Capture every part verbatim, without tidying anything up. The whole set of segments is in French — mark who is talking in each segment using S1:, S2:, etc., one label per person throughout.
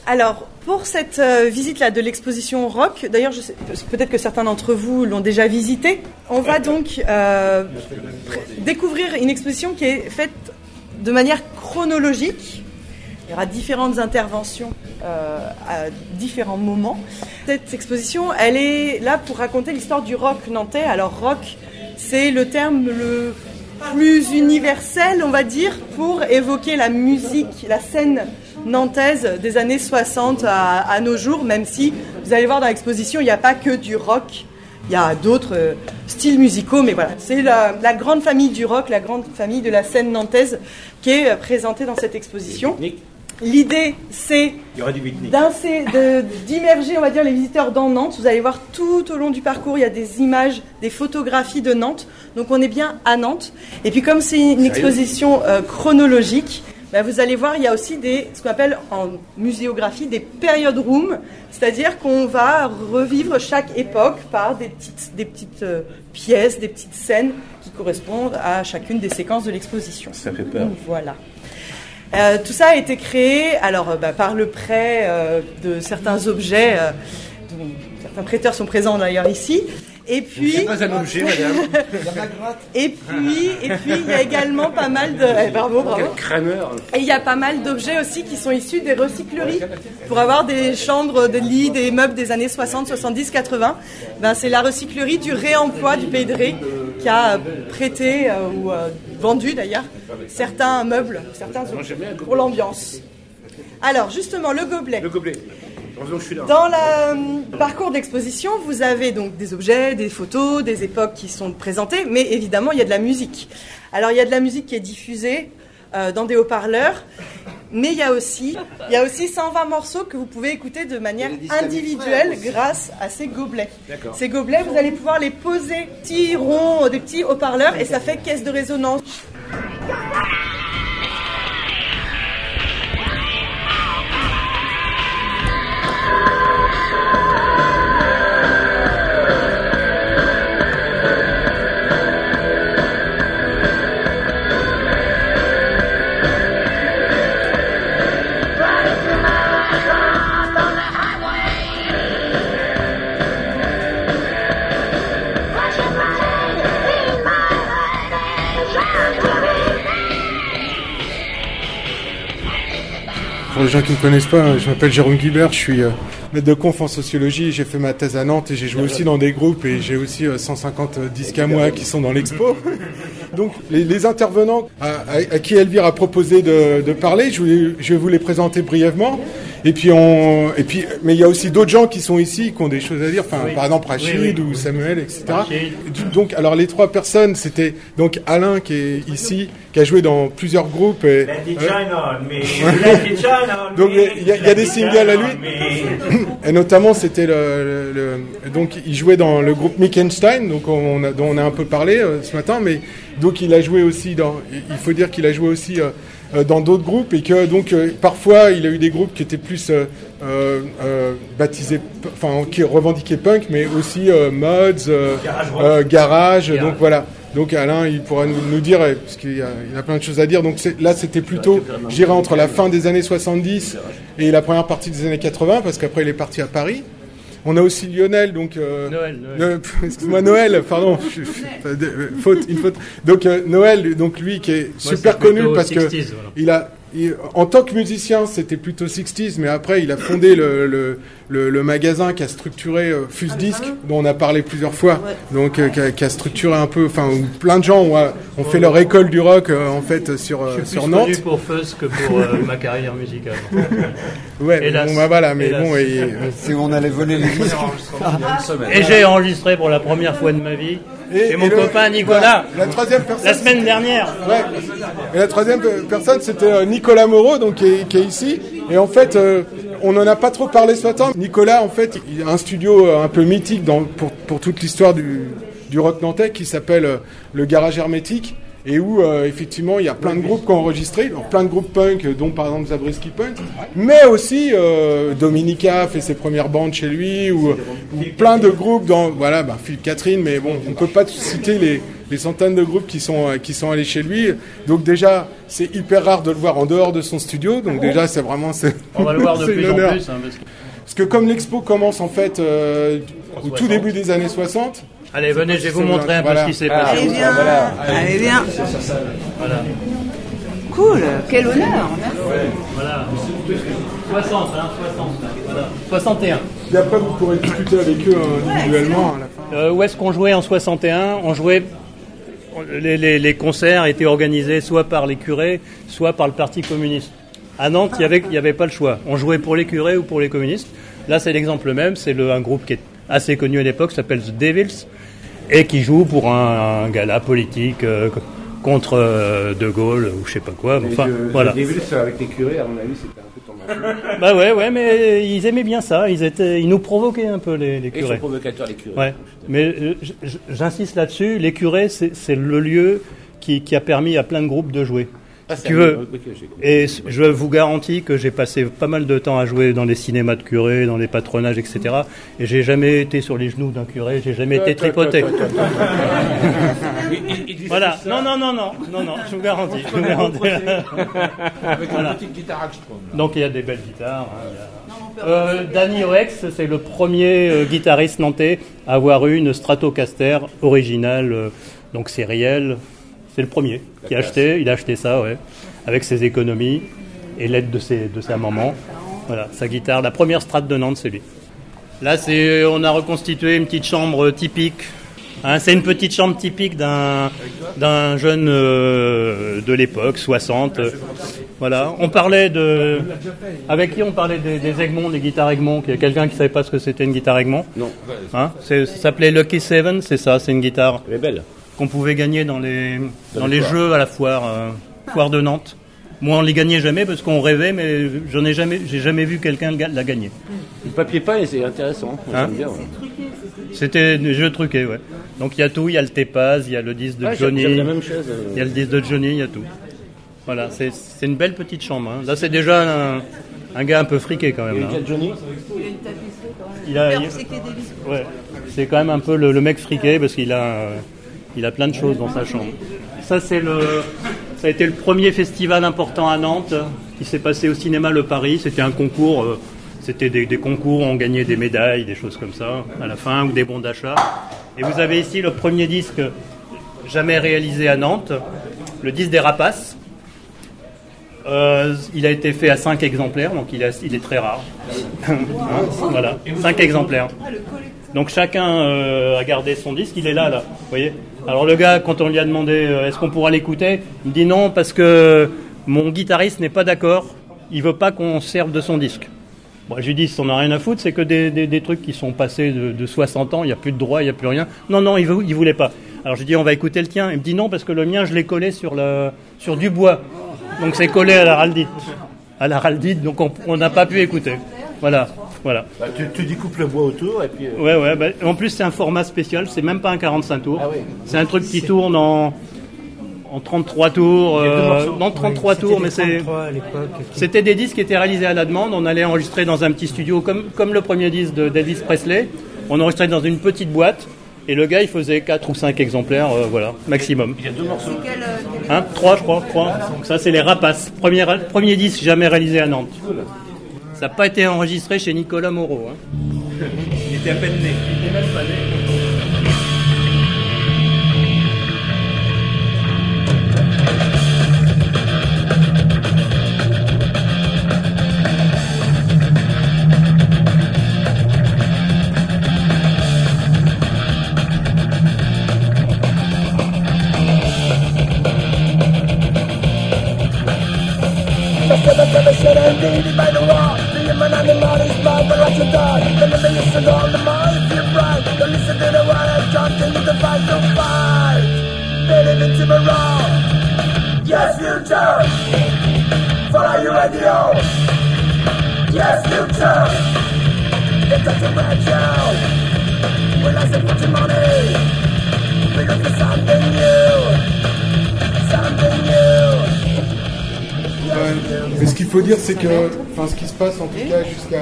S1: Alors, pour cette euh, visite-là de l'exposition rock, d'ailleurs, je sais, peut-être que certains d'entre vous l'ont déjà visitée, on va donc euh, pr- découvrir une exposition qui est faite de manière chronologique. Il y aura différentes interventions euh, à différents moments. Cette exposition, elle est là pour raconter l'histoire du rock nantais. Alors, rock, c'est le terme le plus universel, on va dire, pour évoquer la musique, la scène nantaise des années soixante à, à nos jours, même si vous allez voir dans l'exposition, il n'y a pas que du rock, il y a d'autres euh, styles musicaux, mais voilà, c'est la, la grande famille du rock, la grande famille de la scène nantaise qui est euh, présentée dans cette exposition. L'idée, c'est de, d'immerger, on va dire, les visiteurs dans Nantes. Vous allez voir tout au long du parcours, il y a des images, des photographies de Nantes, donc on est bien à Nantes. Et puis comme c'est une exposition euh, chronologique, ben vous allez voir, il y a aussi des, ce qu'on appelle en muséographie des period rooms, c'est-à-dire qu'on va revivre chaque époque par des petites, des petites euh, pièces, des petites scènes qui correspondent à chacune des séquences de l'exposition.
S2: Ça fait peur.
S1: Donc, voilà. Euh, tout ça a été créé alors, euh, bah, par le prêt euh, de certains objets, euh, dont certains prêteurs sont présents d'ailleurs ici. Et puis,
S2: c'est pas un objet, madame.
S1: et puis, et puis, il y a également pas mal de. Eh, bravo, bravo.
S2: Quel crâneur.
S1: Et il y a pas mal d'objets aussi qui sont issus des recycleries pour avoir des chambres, des lits, des meubles des années soixante, soixante-dix, quatre-vingts. Ben, c'est la recyclerie du réemploi du Pays de Ré qui a prêté euh, ou euh, vendu d'ailleurs certains meubles, certains pour l'ambiance. Alors justement, le gobelet.
S2: Le gobelet.
S1: Dans le parcours d'exposition, vous avez donc des objets, des photos, des époques qui sont présentées, mais évidemment, il y a de la musique. Alors, il y a de la musique qui est diffusée euh, dans des haut-parleurs, mais il y a aussi, il y a aussi cent vingt morceaux que vous pouvez écouter de manière individuelle grâce à ces gobelets.
S2: D'accord.
S1: Ces gobelets, vous allez pouvoir les poser petits ronds, des petits haut-parleurs, et ça fait caisse de résonance.
S3: Pour les gens qui ne me connaissent pas, je m'appelle Jérôme Guibert, je suis euh, maître de conf en sociologie, j'ai fait ma thèse à Nantes et j'ai joué aussi dans des groupes et j'ai aussi euh, cent cinquante disques à moi qui sont dans l'expo. Donc les, les intervenants à, à, à qui Elvire a proposé de, de parler, je, voulais, je vais vous les présenter brièvement. Et puis on, et puis, mais il y a aussi d'autres gens qui sont ici, qui ont des choses à dire. Enfin, oui. Par exemple Rachid oui, oui. ou Samuel, et cetera. Rachid. Donc, alors les trois personnes, c'était donc Alain qui est ici, qui a joué dans plusieurs groupes. Et, euh, donc il y, y a des singles à lui. Et notamment, c'était le, le, le, donc il jouait dans le groupe Mickenstein, donc on a, dont on a un peu parlé euh, ce matin. Mais donc il a joué aussi dans. Il faut dire qu'il a joué aussi. Euh, dans d'autres groupes et que donc euh, parfois il a eu des groupes qui étaient plus euh, euh, baptisés, enfin qui revendiquaient punk, mais aussi euh, mods, euh, garage, euh, garage, garage. Donc voilà. Donc Alain, il pourra nous, nous dire parce qu'il y a, il a plein de choses à dire. Donc c'est, là, c'était plutôt, je dirais, entre la fin des années soixante-dix et la première partie des années quatre-vingts, parce qu'après il est parti à Paris. On a aussi Lionel, donc euh, Noël, Noël. Euh, excuse-moi Noël, pardon, faute, une faute. Donc euh, Noël, donc lui qui est Moi, super connu parce que voilà. il a, il, en tant que musicien, c'était plutôt sixties, mais après il a fondé le le, le, le magasin qui a structuré euh, Fuse Disc, dont on a parlé plusieurs fois, ouais. donc euh, qui, a, qui a structuré un peu, enfin plein de gens ont, ont fait leur école du rock euh, en fait sur euh, sur Nantes.
S4: Je suis plus connu pour Fuzz que pour euh, ma carrière musicale.
S3: Ouais, Hélas. bon bah voilà, mais Hélas. bon, et, euh,
S5: si on allait voler les disques.
S4: Et j'ai enregistré pour la première fois de ma vie. Et, et mon et copain le, Nicolas,
S3: la, la, troisième personne,
S4: la semaine dernière.
S3: Ouais. Et la troisième personne, c'était euh, Nicolas Moreau, donc qui est, qui est ici. Et en fait, euh, on n'en a pas trop parlé ce matin. Nicolas, en fait, il a un studio un peu mythique dans, pour, pour toute l'histoire du, du rock nantais qui s'appelle euh, le Garage Hermétique. et où euh, effectivement il y a plein de groupes qui ont enregistré, alors, plein de groupes punk, dont par exemple Zabriskie Punk, mais aussi euh, Dominica fait ses premières bandes chez lui, ou, ou plein de groupes dans, voilà, bah, Philippe Catherine, mais bon, on peut pas citer les, les centaines de groupes qui sont, euh, qui sont allés chez lui. Donc déjà, c'est hyper rare de le voir en dehors de son studio, donc déjà c'est vraiment... C'est,
S4: on va le voir de plus en plus. Hein, parce, que...
S3: parce que comme l'expo commence en fait euh, au tout début des années soixante...
S4: Allez, venez, je vais vous montrer un
S3: voilà.
S4: peu ce qui s'est passé.
S2: Allez, viens. Voilà. Allez, viens.
S4: Voilà.
S2: Cool, quel honneur.
S4: Ouais. Voilà. soixante, hein, soixante. Voilà. soixante et un.
S3: Et après, vous pourrez discuter avec eux euh, individuellement à la fin.
S4: Euh, où est-ce qu'on jouait en soixante et un ? On jouait... Les, les, les concerts étaient organisés soit par les curés, soit par le Parti communiste. À Nantes, il n'y avait, il y avait pas le choix. On jouait pour les curés ou pour les communistes. Là, c'est l'exemple même. C'est le, un groupe qui est assez connu à l'époque, s'appelle The Devils, et qui joue pour un, un gala politique euh, contre euh, De Gaulle ou je sais pas quoi. Enfin,
S5: le,
S4: voilà.
S5: The Devils avec les curés, à mon avis, c'était un peu tombé.
S4: Bah ouais, ouais, mais ils aimaient bien ça. Ils étaient, ils nous provoquaient un peu les, les curés.
S5: Et ils sont provocateurs, les curés.
S4: Ouais. Mais euh, j'insiste là-dessus. Les curés, c'est, c'est le lieu qui, qui a permis à plein de groupes de jouer.
S5: Ah,
S4: si tu veux. Et je vous garantis que j'ai passé pas mal de temps à jouer dans les cinémas de curés, dans les patronages, et cetera. Et j'ai jamais été sur les genoux d'un curé, j'ai jamais été tripoté. Voilà. Non, non, non, non, non, non. Je vous garantis. Je vous garantis.
S5: Avec
S4: voilà.
S5: une petite guitare Axtron.
S4: Donc il y a des belles guitares. Hein, il y a... euh, Danny Oex, c'est le premier euh, guitariste nantais à avoir eu une Stratocaster originale, euh, donc sérielle. C'est le premier qui a acheté, il a acheté ça, ouais, avec ses économies et l'aide de, ses, de sa maman. Voilà, sa guitare, la première Strat de Nantes, c'est lui. Là, c'est, on a reconstitué une petite chambre typique. Hein, c'est une petite chambre typique d'un, d'un jeune euh, de l'époque, soixante. Voilà, on parlait de... Avec qui on parlait des, des Egmont, des guitares Egmont? Il y a quelqu'un qui ne savait pas ce que c'était une guitare Egmont?
S5: Non.
S4: Hein, c'est, ça s'appelait Lucky Seven, c'est ça, c'est une guitare...
S5: Elle est belle.
S4: Qu'on pouvait gagner dans les, dans, dans les, les jeux à la foire, euh, foire de Nantes. Moi, on ne les gagnait jamais parce qu'on rêvait, mais j'en ai jamais, j'ai jamais vu quelqu'un la gagner.
S5: Le papier peint, c'est intéressant.
S4: Hein,
S5: bien, ouais.
S4: C'était des jeux truqués, ouais. Donc il y a tout, il y a le Tépaz, il y a le disque de
S5: ah,
S4: Johnny,
S5: j'aime la même chose, euh...
S4: il y a le disque de Johnny, il y a tout. Voilà, c'est, c'est une belle petite chambre. Hein. Là, c'est déjà un, un gars un peu friqué quand même.
S5: Il y a
S4: hein.
S5: Johnny.
S2: Il a une tapisserie quand même.
S4: Il a, il... Ouais, c'est quand même un peu le, le mec friqué parce qu'il a... Euh, Il a plein de choses dans sa chambre. Ça, c'est le, ça a été le premier festival important à Nantes qui s'est passé au cinéma Le Paris. C'était un concours, euh, c'était des, des concours où on gagnait des médailles, des choses comme ça à la fin, ou des bons d'achat. Et vous avez ici le premier disque jamais réalisé à Nantes, le disque des Rapaces. Euh, il a été fait à cinq exemplaires, donc il, a, il est très rare. Hein, voilà, cinq exemplaires. Donc chacun euh, a gardé son disque, il est là, là, vous voyez. Alors le gars, quand on lui a demandé euh, est-ce qu'on pourra l'écouter, il me dit non parce que mon guitariste n'est pas d'accord, il veut pas qu'on serve de son disque. Bon, je lui dis, ça n'en a rien à foutre, c'est que des, des, des trucs qui sont passés de, de soixante ans, il n'y a plus de droit, il n'y a plus rien. Non, non, il veut, il voulait pas. Alors je lui dis, on va écouter le tien. Il me dit non parce que le mien, je l'ai collé sur, le, sur du bois. Donc c'est collé à l'araldite. À l'araldite, donc on n'a pas pu écouter. Voilà. Voilà.
S5: Bah, tu, tu découpes le bois autour et puis... Euh...
S4: Ouais, ouais. Bah, en plus, c'est un format spécial. C'est même pas un quarante-cinq tours.
S5: Ah oui.
S4: C'est un truc qui tourne en, en trente-trois tours. Euh, non, trente-trois oui, tours, mais c'est... C'était des disques qui étaient réalisés à la demande. On allait enregistrer dans un petit studio, comme, comme le premier disque de Elvis Presley. On enregistrait dans une petite boîte. Et le gars, il faisait quatre ou cinq exemplaires, euh, voilà, maximum.
S5: Il y a deux morceaux.
S4: Hein, trois, je crois. Trois. Donc ça, c'est les Rapaces. Premier, premier disque jamais réalisé à Nantes. Ça n'a pas été enregistré chez Nicolas Moreau. Hein.
S5: Il était à peine né.
S4: Il était même pas né.
S6: Yes, you turn. Follow your radio. Yes, you turn. It's a red show. When I say put your money, we look for something new.
S3: Mais ce qu'il faut dire, c'est que, enfin, ce qui se passe en tout cas jusqu'à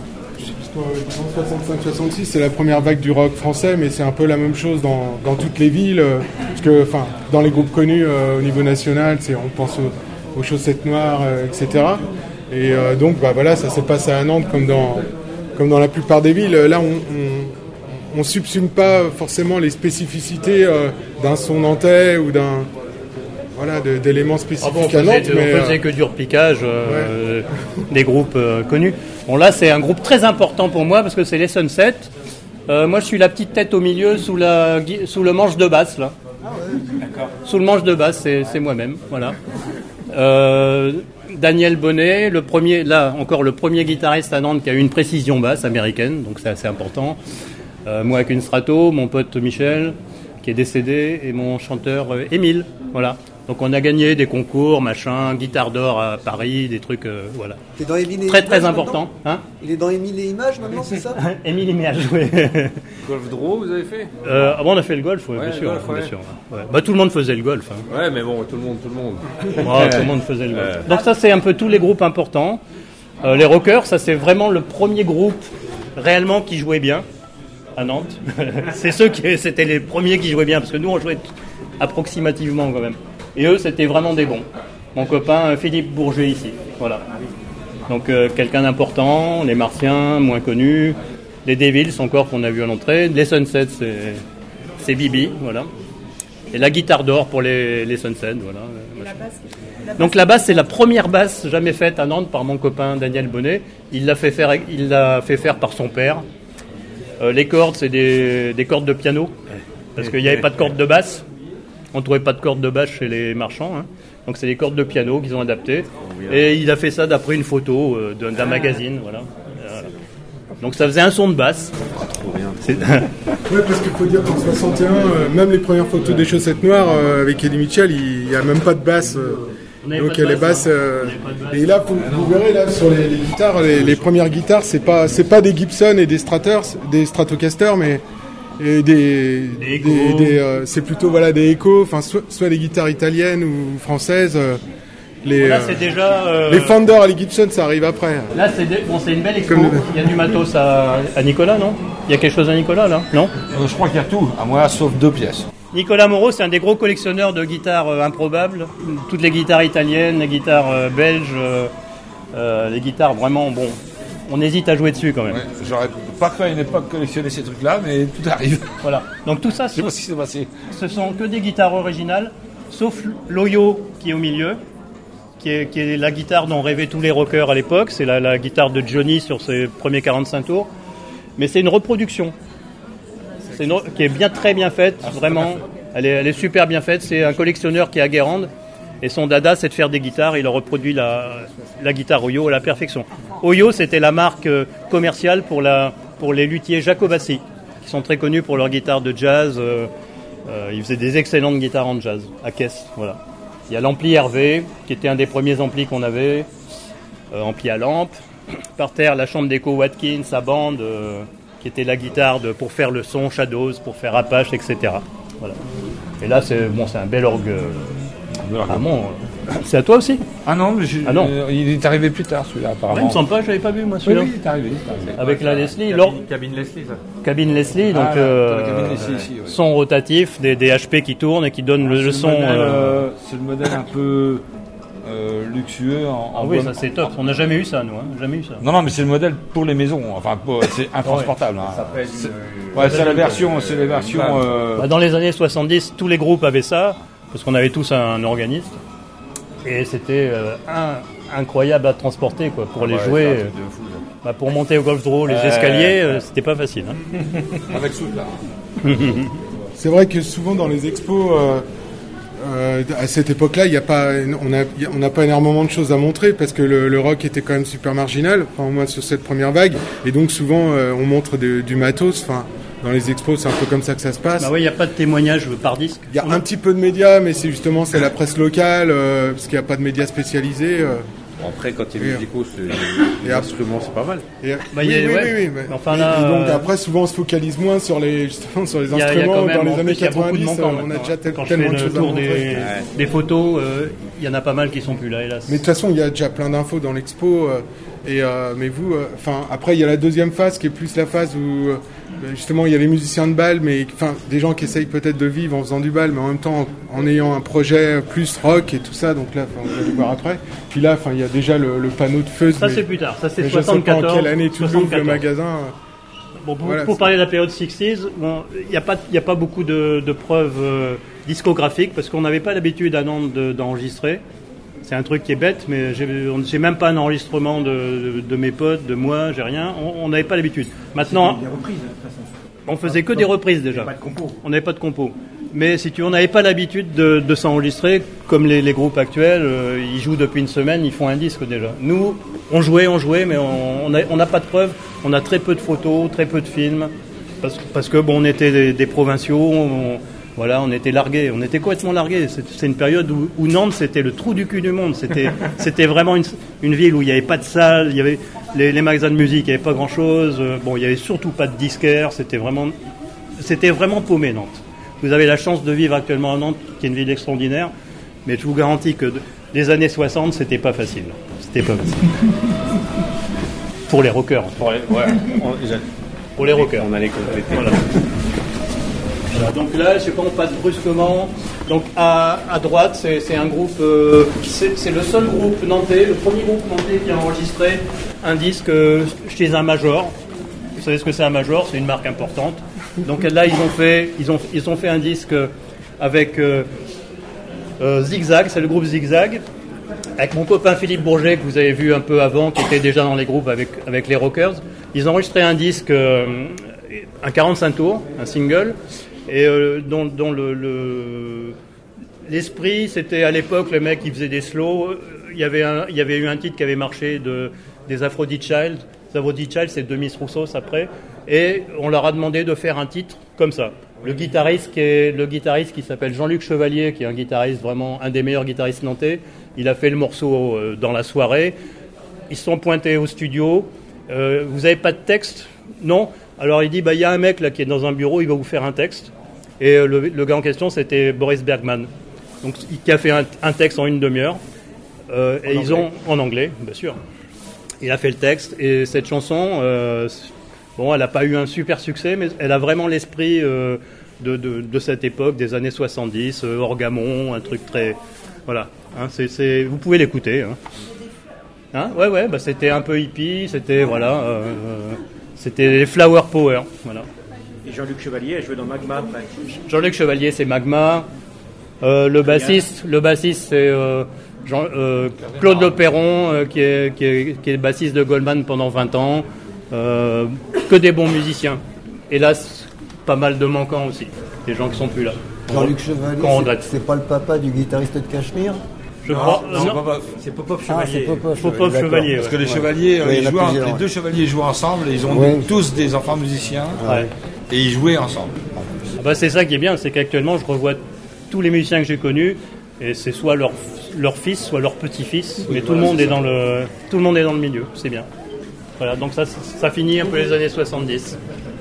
S3: soixante-cinq soixante-six, c'est la première vague du rock français, mais c'est un peu la même chose dans, dans toutes les villes, euh, parce que, enfin, dans les groupes connus euh, au niveau national, c'est, on pense aux, aux Chaussettes Noires, euh, et cetera. Et euh, donc, bah voilà, ça s'est passé à Nantes comme dans, comme dans la plupart des villes. Là, on, on, on subsume pas forcément les spécificités euh, d'un son nantais ou d'un Voilà, de, d'éléments spécifiques
S4: ah bon,
S3: à Nantes.
S4: On
S3: mais
S4: faisait
S3: euh...
S4: que du repiquage euh,
S3: ouais.
S4: des groupes euh, connus. Bon, là, c'est un groupe très important pour moi parce que c'est les Sunset. Euh, moi, je suis la petite tête au milieu sous, la, sous le manche de basse, là.
S5: Ah ouais, d'accord.
S4: Sous le manche de basse, c'est, c'est moi-même, voilà. Euh, Daniel Bonnet, le premier, là, encore le premier guitariste à Nantes qui a eu une précision basse américaine, donc c'est assez important. Euh, moi, avec une Strato, mon pote Michel, qui est décédé, et mon chanteur euh, Émile, voilà. Donc on a gagné des concours, machin, guitare d'or à Paris, des trucs, euh, voilà.
S7: T'es dans Émile et
S4: très
S7: Images
S4: très important. Hein
S7: Il est dans Émile et Images maintenant, c'est ça?
S4: Émile Images, oui.
S5: Golf Draw, vous avez fait
S4: euh, Avant on a fait le golf, ouais,
S5: ouais,
S4: bien sûr.
S5: Golf, ouais.
S4: Bien sûr ouais. Bah, tout le monde faisait le golf. Hein.
S5: Ouais, mais bon, tout le monde, tout le monde.
S4: Ouais, tout le monde faisait le golf. Donc ça c'est un peu tous les groupes importants. Euh, les Rockers, ça c'est vraiment le premier groupe réellement qui jouait bien à Nantes. C'est ceux qui, c'était les premiers qui jouaient bien, parce que nous on jouait approximativement quand même. Et eux, c'était vraiment des bons. Mon copain Philippe Bourget ici, voilà. Donc euh, quelqu'un d'important, les Martiens, moins connus, les Devils encore qu'on a vu à l'entrée, les Sunsets, c'est, c'est Bibi, voilà. Et la guitare d'or pour les, les Sunsets, voilà.
S1: La basse, la basse.
S4: Donc la basse, c'est la première basse jamais faite à Nantes par mon copain Daniel Bonnet. Il l'a fait faire, il l'a fait faire par son père. Euh, les cordes, c'est des, des cordes de piano, parce qu'il n'y avait pas de cordes de basse. On ne trouvait pas de cordes de basse chez les marchands, hein. Donc c'est des cordes de piano qu'ils ont adaptées. Et il a fait ça d'après une photo euh, d'un, d'un magazine, voilà. voilà. Donc ça faisait un son de basse.
S5: Ah, trop bien.
S4: C'est...
S3: Ouais, parce qu'il faut dire qu'en soixante et un, euh, même les premières photos des Chaussettes Noires euh, avec Eddie Mitchell, il n'y a même pas de basse. Euh, donc il y a les basses. Euh, et là, vous, vous verrez là sur les, les guitares, les, les premières guitares, c'est pas c'est pas des Gibson et des Straters, des Stratocaster, mais et des,
S4: des,
S3: des, des euh, c'est plutôt voilà des Echo, enfin soit, soit des guitares italiennes ou françaises. Euh, les
S4: Là,
S3: euh,
S4: c'est déjà, euh...
S3: les Fender et les Gibson, ça arrive après.
S4: Là, c'est, des... bon, c'est une belle expo.
S3: Comme...
S4: Il y a du matos à, à Nicolas, non? Il y a quelque chose à Nicolas, là? Non?
S5: Euh, je crois qu'il y a tout, à moi, sauf deux pièces.
S4: Nicolas Moreau, c'est un des gros collectionneurs de guitares euh, improbables. Toutes les guitares italiennes, les guitares euh, belges, euh, euh, les guitares vraiment, bon, on hésite à jouer dessus quand même.
S5: Ouais, j'aurais pas cru à une époque collectionner ces trucs-là, mais tout arrive.
S4: Voilà. Donc tout ça,
S5: Je sais pas ce qui s'est passé.
S4: ce sont que des guitares originales, sauf l'Oyo qui est au milieu, qui est, qui est la guitare dont rêvaient tous les rockers à l'époque. C'est la, la guitare de Johnny sur ses premiers quarante-cinq tours. Mais c'est une reproduction. C'est une, qui est bien très bien faite, vraiment. Elle est, elle est super bien faite. C'est un collectionneur qui est à Guérande. Et son dada, c'est de faire des guitares. Il a reproduit la, la guitare Oyo à la perfection. Oyo, c'était la marque commerciale pour, la, pour les luthiers Jacobassi, qui sont très connus pour leurs guitares de jazz. Euh, euh, ils faisaient des excellentes guitares en jazz, à caisse. Voilà. Il y a l'ampli Hervé, qui était un des premiers amplis qu'on avait, euh, ampli à lampe. Par terre, la chambre d'écho Watkins à bande, euh, qui était la guitare de, pour faire le son Shadows, pour faire Apache, et cetera. Voilà. Et là, c'est, bon, c'est un bel orgue. Ah bon, c'est à toi aussi?
S5: Ah non, mais je,
S4: ah non.
S5: Euh, il est arrivé plus tard celui-là apparemment.
S4: Ouais, il me semble pas, je l'avais pas vu moi celui-là.
S5: Oui, oui, il est arrivé. Il est arrivé.
S4: Avec la Leslie,
S8: cabine,
S4: lors...
S8: cabine Leslie ça.
S4: Cabine Leslie, donc
S5: Ah,
S4: euh,
S5: la cabine Leslie ici, ouais.
S4: Son rotatif, des, des H P qui tournent et qui donnent le,
S5: c'est
S4: le son.
S5: Modèle,
S4: euh...
S5: euh, c'est le modèle un peu euh, luxueux en,
S4: Ah
S5: en
S4: oui,
S5: bois.
S4: ça c'est top. On n'a jamais eu ça, nous, hein. Jamais eu ça.
S5: Non, non, mais c'est le modèle pour les maisons. Enfin, pour, c'est intransportable. Hein.
S8: Ça pèse
S5: C'est,
S8: une-
S5: ouais, c'est la version, c'est les versions. Euh,
S4: Bah, dans les années soixante-dix, tous les groupes avaient ça, parce qu'on avait tous un organiste. Et c'était euh, un, incroyable à transporter, quoi, pour les
S8: Ouais,
S4: jouer.
S8: c'est un
S4: euh,
S8: truc de fou, ça.
S4: bah, pour monter au Golf Draw, les
S5: Ouais.
S4: escaliers, euh, c'était pas facile. Hein.
S5: avec soude là.
S3: C'est vrai que souvent dans les expos, euh, euh, à cette époque-là, il y a pas, on a, on n'a pas énormément de choses à montrer parce que le, le rock était quand même super marginal, enfin au moins sur cette première vague, et donc souvent euh, on montre de, du matos. Enfin, dans les expos, c'est un peu comme ça que ça se passe.
S4: Bah oui, il n'y a pas de témoignage par disque.
S3: Il y a un petit peu de médias, mais c'est justement c'est la presse locale, euh, parce qu'il n'y a pas de médias spécialisés. Euh,
S5: Après, quand il y a
S3: Et-
S5: les musicaux, c'est,
S3: et
S5: les
S3: après-
S5: instruments, c'est pas mal.
S3: Et,
S4: Bah,
S3: oui,
S4: il y a-
S3: oui,
S4: ouais.
S3: oui, oui, mais-
S4: Enfin,
S3: et-
S4: là,
S3: et donc
S4: euh,
S3: après, souvent, on se focalise moins sur les, justement, sur les
S4: Il y a- il y a
S3: instruments.
S4: quand même-
S3: Dans
S4: en
S3: les
S4: plus,
S3: années
S4: il y a beaucoup de
S3: quatre-vingt-dix,
S4: manquants
S3: on a
S4: maintenant,
S3: déjà
S4: hein.
S3: tel-
S4: Quand je
S3: tellement
S4: fais
S3: de
S4: le
S3: choses à
S4: tour
S3: montrer.
S4: des, des photos, euh, il y en a pas mal qui sont plus là, hélas.
S3: Mais de toute façon, il y a déjà plein d'infos dans l'expo. euh, et euh, mais vous, euh, enfin, après, il y a la deuxième phase qui est plus la phase où euh, justement il y a les musiciens de bal, mais enfin des gens qui essayent peut-être de vivre en faisant du bal, mais en même temps en, en ayant un projet plus rock et tout ça. Donc là, enfin, vous allez voir après. Puis là, enfin, il y a déjà le, le panneau de feu.
S4: Ça, c'est plus tard. Ça, c'est
S3: mais je sais pas en
S4: soixante-quatorze.
S3: quelle année tu l'ouvres le
S4: soixante-quatorze.
S3: magasin.
S4: Bon, pour,
S3: Voilà,
S4: pour
S3: c'est-
S4: parler de la période sixties, bon, il n'y a, pas- il y a pas beaucoup de, de preuves euh, discographiques parce qu'on n'avait pas l'habitude à Nantes de- d'enregistrer. C'est un truc qui est bête, mais j'ai on- j'ai même pas un enregistrement de, de, de mes potes, de moi, j'ai rien. On on n'avait pas l'habitude. Maintenant,
S8: Des reprises, de toute façon.
S4: on faisait que des reprises déjà.
S8: Pas de compo.
S4: On n'avait pas de compo. Mais si tu, on n'avait pas l'habitude de, de s'enregistrer comme les, les groupes actuels. euh, ils jouent depuis une semaine, ils font un disque déjà. Nous, on jouait, on jouait, mais on n'a on n'a pas de preuves. On a très peu de photos, très peu de films, parce, parce que bon, on était des, des provinciaux. On, voilà, on était largués, on était complètement largués. C'est c'est une période où, où Nantes, c'était le trou du cul du monde. C'était c'était vraiment une, une ville où il n'y avait pas de salle, il y avait les, les magasins de musique, il n'y avait pas grand-chose. Euh, Bon, il n'y avait surtout pas de disquaires. C'était vraiment c'était vraiment paumé, Nantes. Vous avez la chance de vivre actuellement à Nantes, qui est une ville extraordinaire, mais je vous garantis que de- les années soixante, c'était pas facile. C'était pas facile. Pour les rockers.
S5: Pour les, ouais, on, ils a-
S4: Pour les rockers.
S5: on allait compléter.
S4: Voilà. Voilà, donc là, je sais pas, on passe brusquement. Donc à, à droite, c'est c'est un groupe, euh, c'est c'est le seul groupe nantais, le premier groupe nantais qui a enregistré un disque euh, chez un major. Vous savez ce que c'est un major? C'est une marque importante. Donc là, ils ont fait, ils ont, ils ont fait un disque avec euh, euh, Zigzag, c'est le groupe Zigzag, avec mon copain Philippe Bourget que vous avez vu un peu avant, qui était déjà dans les groupes avec, avec les Rockers. Ils ont enregistré un disque, euh, un quarante-cinq tours, un single, et euh, dont, dont le, le- l'esprit, c'était à l'époque le mec qui faisait des slows. Il y avait, un, il y avait eu un titre qui avait marché de, des Aphrodite Child. Les Aphrodite Child, c'est Demis Roussos après. Et on leur a demandé de faire un titre comme ça. Le guitariste qui est le guitariste qui s'appelle Jean-Luc Chevalier, qui est un guitariste vraiment un des meilleurs guitaristes nantais. Il a fait le morceau euh, dans la soirée. Ils se sont pointés au studio. Euh, vous n'avez pas de texte? Non. Alors il dit bah il y a un mec là qui est dans un bureau, il va vous faire un texte. Et euh, le, le gars en question c'était Boris Bergman. Donc il qui a fait un, un texte en une demi-heure. Euh, et ils ont en anglais, bien sûr. Il a fait le texte et cette chanson. Euh, Bon, elle n'a pas eu un super succès, mais elle a vraiment l'esprit euh, de, de, de cette époque, des années soixante-dix, euh, Orgamon, un truc très... Voilà, hein, c'est, c'est, vous pouvez l'écouter. Hein. Hein ouais, ouais, bah, c'était un peu hippie, c'était, voilà, euh, euh, c'était Flower Power, voilà.
S8: Et Jean-Luc Chevalier a joué dans Magma après.
S4: Jean-Luc Chevalier, c'est Magma. Euh, le bassiste, le bassiste, c'est euh, Jean, euh, Claude Le Perron, euh, qui, est, qui, est, qui est bassiste de Goldman pendant vingt ans. Euh, que des bons musiciens. Hélas, pas mal de manquants aussi. Des gens qui sont plus là.
S7: Jean-Luc Chevalier,
S4: Qu'on
S7: c'est-
S4: regrette.
S7: c'est pas le papa du guitariste de Cachemire?
S4: Je crois.
S5: Non,
S4: non,
S5: Popov.
S8: C'est Popov
S7: Ah,
S8: Chevalier.
S7: c'est Popov.
S4: Popov
S7: d'accord.
S4: Chevalier.
S5: Parce
S4: ouais.
S5: que les
S7: Ouais.
S5: chevaliers, euh,
S7: Ouais, il y
S5: ils
S7: en a
S5: jouaient,
S7: plusieurs,
S5: les
S7: ouais.
S5: deux chevaliers jouaient ensemble, et ils ont
S7: Ouais.
S5: tous des enfants musiciens,
S4: Ouais.
S5: et ils jouaient ensemble.
S4: Ah bah, c'est ça qui est bien, c'est qu'actuellement je revois tous les musiciens que j'ai connus et c'est soit leur, leur fils, soit leur petit-fils, mais tout, le monde est dans le, tout le monde est dans le milieu, c'est bien. Voilà, donc ça, ça finit un peu les années soixante-dix.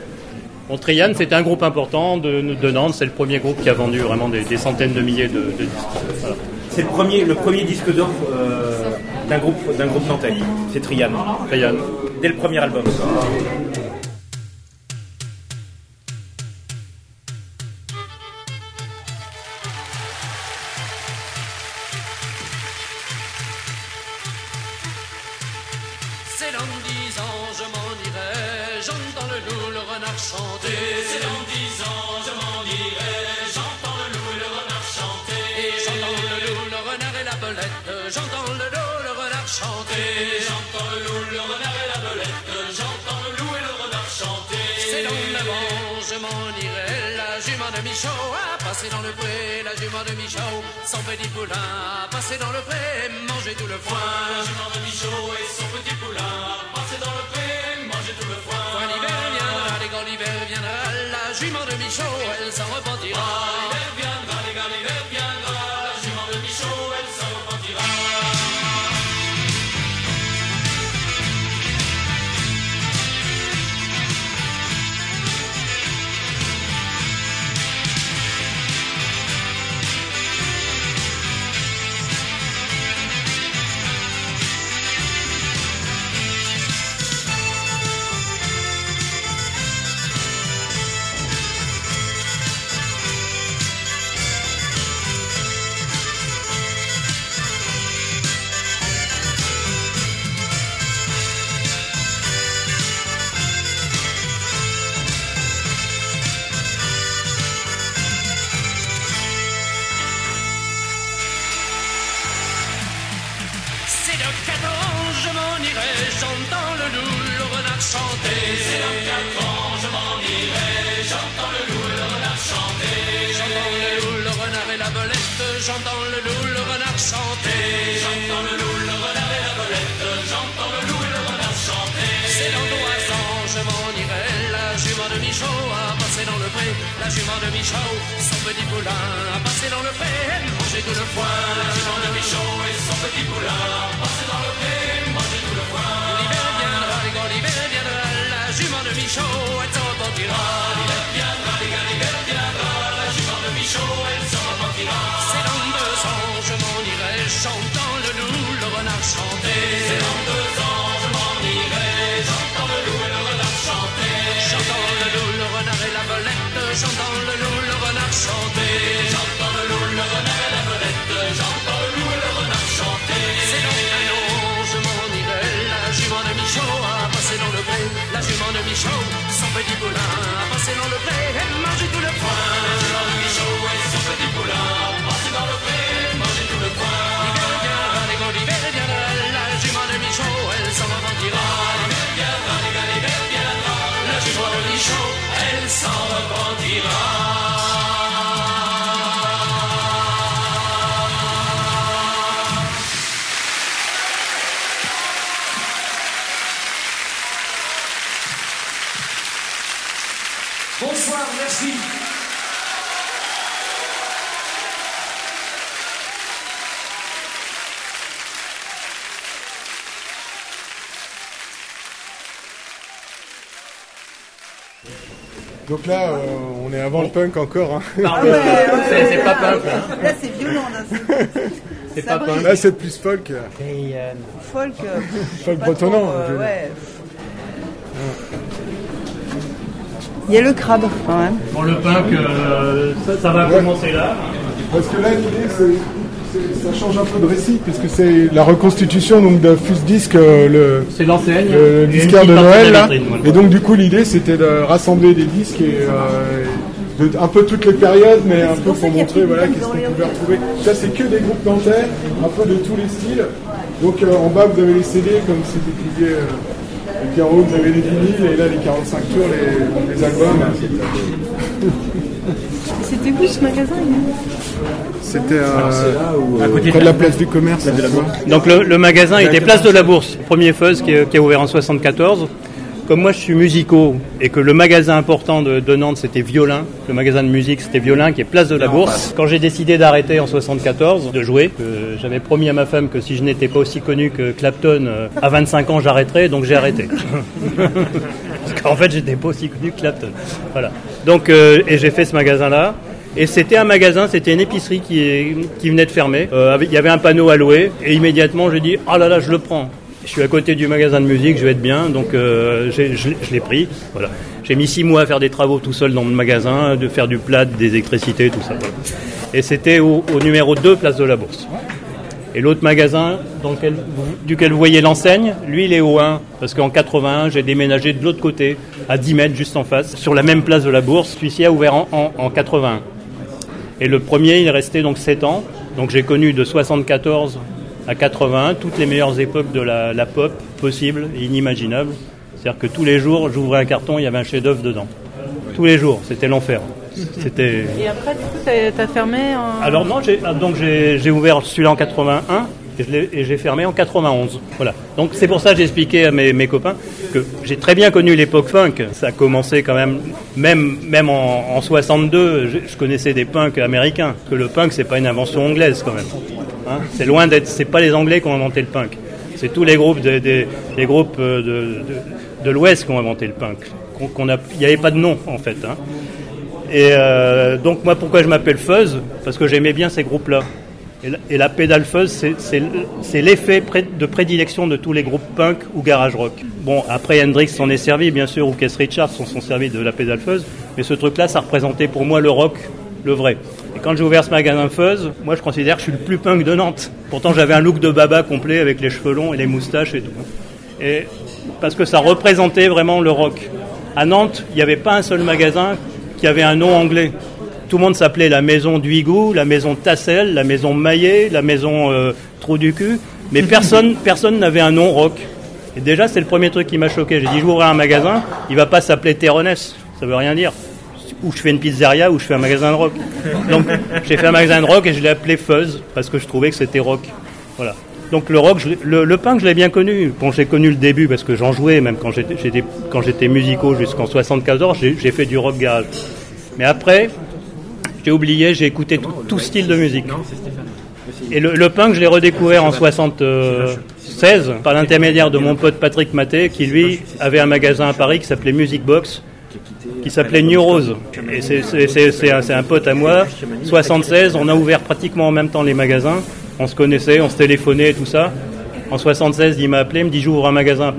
S4: Bon, Trian, c'était un groupe important de, de Nantes, c'est le premier groupe qui a vendu vraiment des, des centaines de milliers de, de disques. Voilà.
S8: C'est le premier, le premier disque d'or euh, d'un groupe, d'un groupe nantais. C'est Trian.
S4: Trian.
S8: Dès le premier album.
S9: C'est dans dix ans, je m'en irai, j'entends le loup, le renard chanter. C'est dans dix ans, je m'en irai, j'entends le loup et le renard chanter. Et j'entends le loup, le renard et la belette, j'entends le loup, le renard chanter. J'entends le loup, le renard et la belette, j'entends le loup et le renard chanter. C'est dans le vent, je m'en irai, la jument de Michaud a passé dans le pré, la jument de Michaud, son petit poulain a passé dans le pré, manger tout le foin. La jument de Michaud et son petit poulain a passé dans le pré, manger tout le foin. Quand l'hiver viendra, et quand l'hiver viendra, la jument de Michaud, elle s'en repentira. Quand l'hiver viendra, et quand l'hiver viendra, la jument de Michaud, elle s'en repentira. j'entends le loup, le renard chanter. J'entends le loup, le renard et la belette, j'entends le loup et le renard chanter. C'est dans trois ans, je m'en irai, la jument de Michaud a passé dans le pré. La jument de Michaud, son petit poulain a passé dans le pré, manger tout le foin. La jument de Michaud et son petit poulain a passé dans le pré, manger tout le foin. L'hiver viendra, les gars, l'hiver viendra, la jument de Michaud, elle s'en repartira. L'hiver viendra, les gars, l'hiver viendra, la jument de Michaud, elle s'en repartira. C'est dans deux ans, je m'en irai, chantant le loup, le renard chanter. C'est dans deux ans, je m'en irai, j'entends le loup et le renard chanter. J'entends le loup, le renard et la belette, j'entends le loup, le renard chanter. J'entends le loup, le renard et la belette, j'entends le loup et le renard chanter. C'est dans un an, je m'en irai, la jument de Michaud a passé dans le pré. La jument de Michaud, son petit poulain a passé dans le pré, elle mange tout le foin. La jument de Michaud et son petit poulain a passé dans le pré, mange tout le foin. L'hiver viendra, les gars, l'hiver viendra, la jument de Michaud, elle s'en repentira. L'hiver viendra, les gars, l'hiver viendra, la jument de Michaud, elle s'en repentira. Bonsoir, merci.
S3: Donc là, euh, on est avant le punk encore. Hein.
S2: Ah ouais, ouais,
S4: C'est- c'est pas punk, hein.
S2: Là, c'est violent. Là, c'est...
S4: C'est
S2: Ça
S4: pas
S2: brille.
S4: punk.
S3: Là, c'est plus folk.
S2: Folk. euh,
S3: Folk
S2: pas
S3: bretonnant.
S2: trop, euh,
S3: je-
S2: ouais. Il y a le crabe quand même.
S4: Bon, le punk, euh, ça, ça va commencer là.
S3: Parce que là, l'idée, c'est, c'est- ça change un peu de récit, puisque c'est la reconstitution donc d'un Fus Disc, euh, le,
S4: C'est l'enseigne.
S3: le
S4: Et une
S3: disquaire
S4: petite
S3: de
S4: partie
S3: Noël.
S4: la
S3: Là.
S4: vitrine, voilà.
S3: Et donc, du coup, l'idée, c'était de rassembler des disques et euh, de, un peu toutes les périodes, mais un peu pour montrer voilà, qu'est-ce qu'on pouvait retrouver. Ça, c'est que des groupes nantais, un peu de tous les styles. Donc, euh, en bas, vous avez les C D, comme si vous pouviez. Euh, et puis en haut, vous avez les vinyles, et là, les quarante-cinq tours, les, les albums.
S2: C'était où ce magasin?
S3: C'était euh,
S5: où,
S3: à côté de la place du commerce.
S5: de la
S3: tu vois.
S4: Donc le, le magasin était place de la Bourse, premier Fuzz qui, est- qui a ouvert en soixante-quatorze. Comme moi je suis musico et que le magasin important de, de Nantes c'était Violin, le magasin de musique c'était Violin qui est place de la Bourse. Quand j'ai décidé d'arrêter en soixante-quatorze de jouer, euh, j'avais promis à ma femme que si je n'étais pas aussi connu que Clapton euh, à vingt-cinq ans j'arrêterais, donc j'ai arrêté. Parce qu'en fait j'étais pas aussi connu que Clapton. Voilà. Donc euh, et j'ai fait ce magasin là. Et c'était un magasin, c'était une épicerie qui, est, qui venait de fermer. Euh, avec- il y avait un panneau à louer et immédiatement j'ai dit ah là là je le prends. Je suis à côté du magasin de musique, je vais être bien, donc euh, j'ai- je, l'ai- je l'ai pris. Voilà. J'ai mis six mois à faire des travaux tout seul dans le magasin, de faire du plat, des électricités, tout ça. Voilà. Et c'était au, au numéro deux, place de la Bourse. Et l'autre magasin dans lequel, vous- duquel vous voyez l'enseigne, lui il est au un, parce qu'en quatre-vingt-un j'ai déménagé de l'autre côté, à dix mètres juste en face, sur la même place de la Bourse. Celui-ci a ouvert en, en, en quatre-vingt-un. Et le premier il est resté donc sept ans, donc j'ai connu de soixante-quatorze à quatre-vingt-un toutes les meilleures époques de la, la pop possible et inimaginable. C'est-à-dire que tous les jours j'ouvrais un carton, il y avait un chef-d'œuvre dedans. Tous les jours, c'était l'enfer. C'était...
S1: Et après, du coup, t'as, t'as fermé en...
S4: Alors non, j'ai, ah, donc j'ai, j'ai ouvert celui-là en quatre-vingt-un et, je l'ai- et j'ai fermé en quatre-vingt-onze. Voilà. Donc c'est pour ça que j'ai expliqué à mes, mes copains que j'ai très bien connu l'époque funk. Ça a commencé quand même, même, même en, en soixante-deux, je, je connaissais des punks américains. Que le punk, c'est pas une invention anglaise quand même. Hein, c'est loin d'être, c'est pas les Anglais qui ont inventé le punk. C'est tous les groupes, de, de- les groupes de, de, de l'Ouest qui ont inventé le punk. Qu'on, qu'on a, il n'y avait pas de nom en fait. Hein. Et euh, donc moi pourquoi je m'appelle Fuzz? Parce que j'aimais bien ces groupes-là. Et la, et la pédale Fuzz, c'est, c'est, c'est l'effet pré, de prédilection de tous les groupes punk ou garage rock. Bon, après Hendrix s'en est servi, bien sûr, ou Keith Richards s'en sont servis de la pédale Fuzz, mais ce truc-là, ça représentait pour moi le rock, le vrai. Et quand j'ai ouvert ce magasin Fuzz, moi je considère que je suis le plus punk de Nantes. Pourtant j'avais un look de baba complet avec les cheveux longs et les moustaches et tout. Et parce que ça représentait vraiment le rock. À Nantes, il n'y avait pas un seul magasin qui avait un nom anglais. Tout le monde s'appelait la maison Duigou, la maison Tassel, la maison Maillet, la maison euh, Trou du cul, mais personne personne n'avait un nom rock. Et déjà, c'est le premier truc qui m'a choqué. J'ai dit, je vais ouvrir un magasin, il va pas s'appeler Terronès, ça veut rien dire. ou je fais une pizzeria ou je fais un magasin de rock. Donc j'ai fait un magasin de rock et je l'ai appelé Fuzz parce que je trouvais que c'était rock. Voilà. Donc le rock, je, le, le punk, je l'ai bien connu. Bon, j'ai connu le début parce que j'en jouais, même quand j'étais, j'étais, quand j'étais musico jusqu'en soixante-quatorze, j'ai, j'ai fait du rock garage. Mais après, j'ai oublié, j'ai écouté tout, tout style de musique. Et le, le punk, je l'ai redécouvert en soixante-seize par l'intermédiaire de mon pote Patrick Maté, qui lui avait un magasin à Paris qui s'appelait Music Box, qui s'appelait New Rose. Et c'est, c'est, c'est, c'est, un, c'est un pote à moi. soixante-seize, on a ouvert pratiquement en même temps les magasins. On se connaissait, on se téléphonait et tout ça. En soixante-seize, il m'a appelé, il me dit j'ouvre un magasin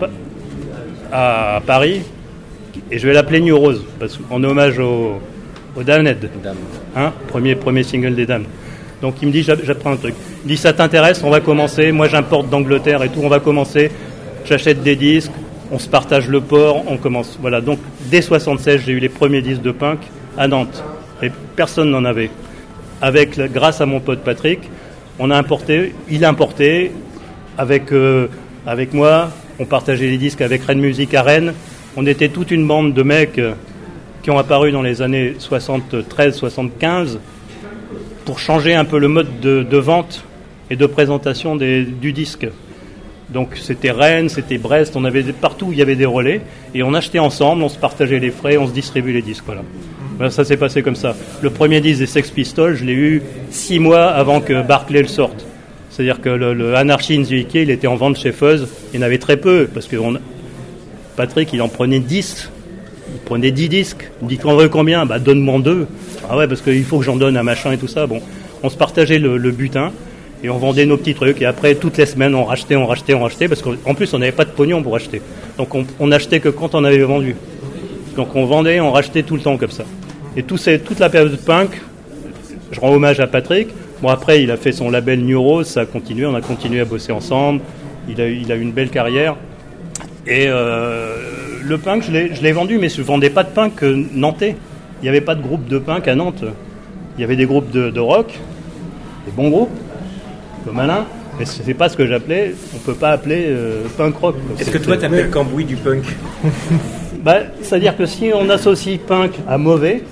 S4: à, à Paris et je vais l'appeler New Rose, parce, en hommage au, au Damned, hein, premier, premier single des Damned. Donc il me dit j'apprends un truc. Il dit ça t'intéresse, on va commencer. Moi j'importe d'Angleterre et tout, on va commencer. J'achète des disques, on se partage le port, on commence. Voilà, donc dès soixante-seize, j'ai eu les premiers disques de punk à Nantes. Et personne n'en avait. Avec, grâce à mon pote Patrick, on a importé, il a importé, avec, euh, avec moi, on partageait les disques avec Rennes Musique à Rennes. On était toute une bande de mecs euh, qui ont apparu dans les années soixante-treize soixante-quinze pour changer un peu le mode de, de vente et de présentation des, du disque. Donc c'était Rennes, c'était Brest, on avait des, partout où il y avait des relais, et on achetait ensemble, on se partageait les frais, on se distribuait les disques, voilà. Voilà, ça s'est passé comme ça. Le premier disque des Sex Pistols, je l'ai eu six mois avant que Barclay le sorte. C'est-à-dire que le, le Anarchy in the U K, il était en vente chez Fuzz, il y en avait très peu, parce que on, Patrick, il en prenait dix, il prenait dix disques, il me dit tu en veux combien? Bah donne-moi deux. Ah ouais, parce qu'il faut que j'en donne un machin et tout ça. Bon, on se partageait le, le butin, et on vendait nos petits trucs, et après, toutes les semaines, on rachetait, on rachetait, on rachetait, parce qu'en plus, on n'avait pas de pognon pour acheter. Donc on, on achetait que quand on avait vendu. Donc on vendait, on rachetait tout le temps comme ça. Et tout ces, toute la période de punk, je rends hommage à Patrick. Bon, après, il a fait son label New Rose, ça a continué, on a continué à bosser ensemble. Il a, il a eu une belle carrière. Et euh, le punk, je l'ai, je l'ai vendu, mais je ne vendais pas de punk nantais. Il n'y avait pas de groupe de punk à Nantes. Il y avait des groupes de, de rock, des bons groupes, comme Alain, mais ce n'est pas ce que j'appelais, on ne peut pas appeler euh, punk rock.
S8: Est-ce que toi, tu appelles Cambouis du punk?
S4: Bah, c'est-à-dire que si on associe punk à mauvais,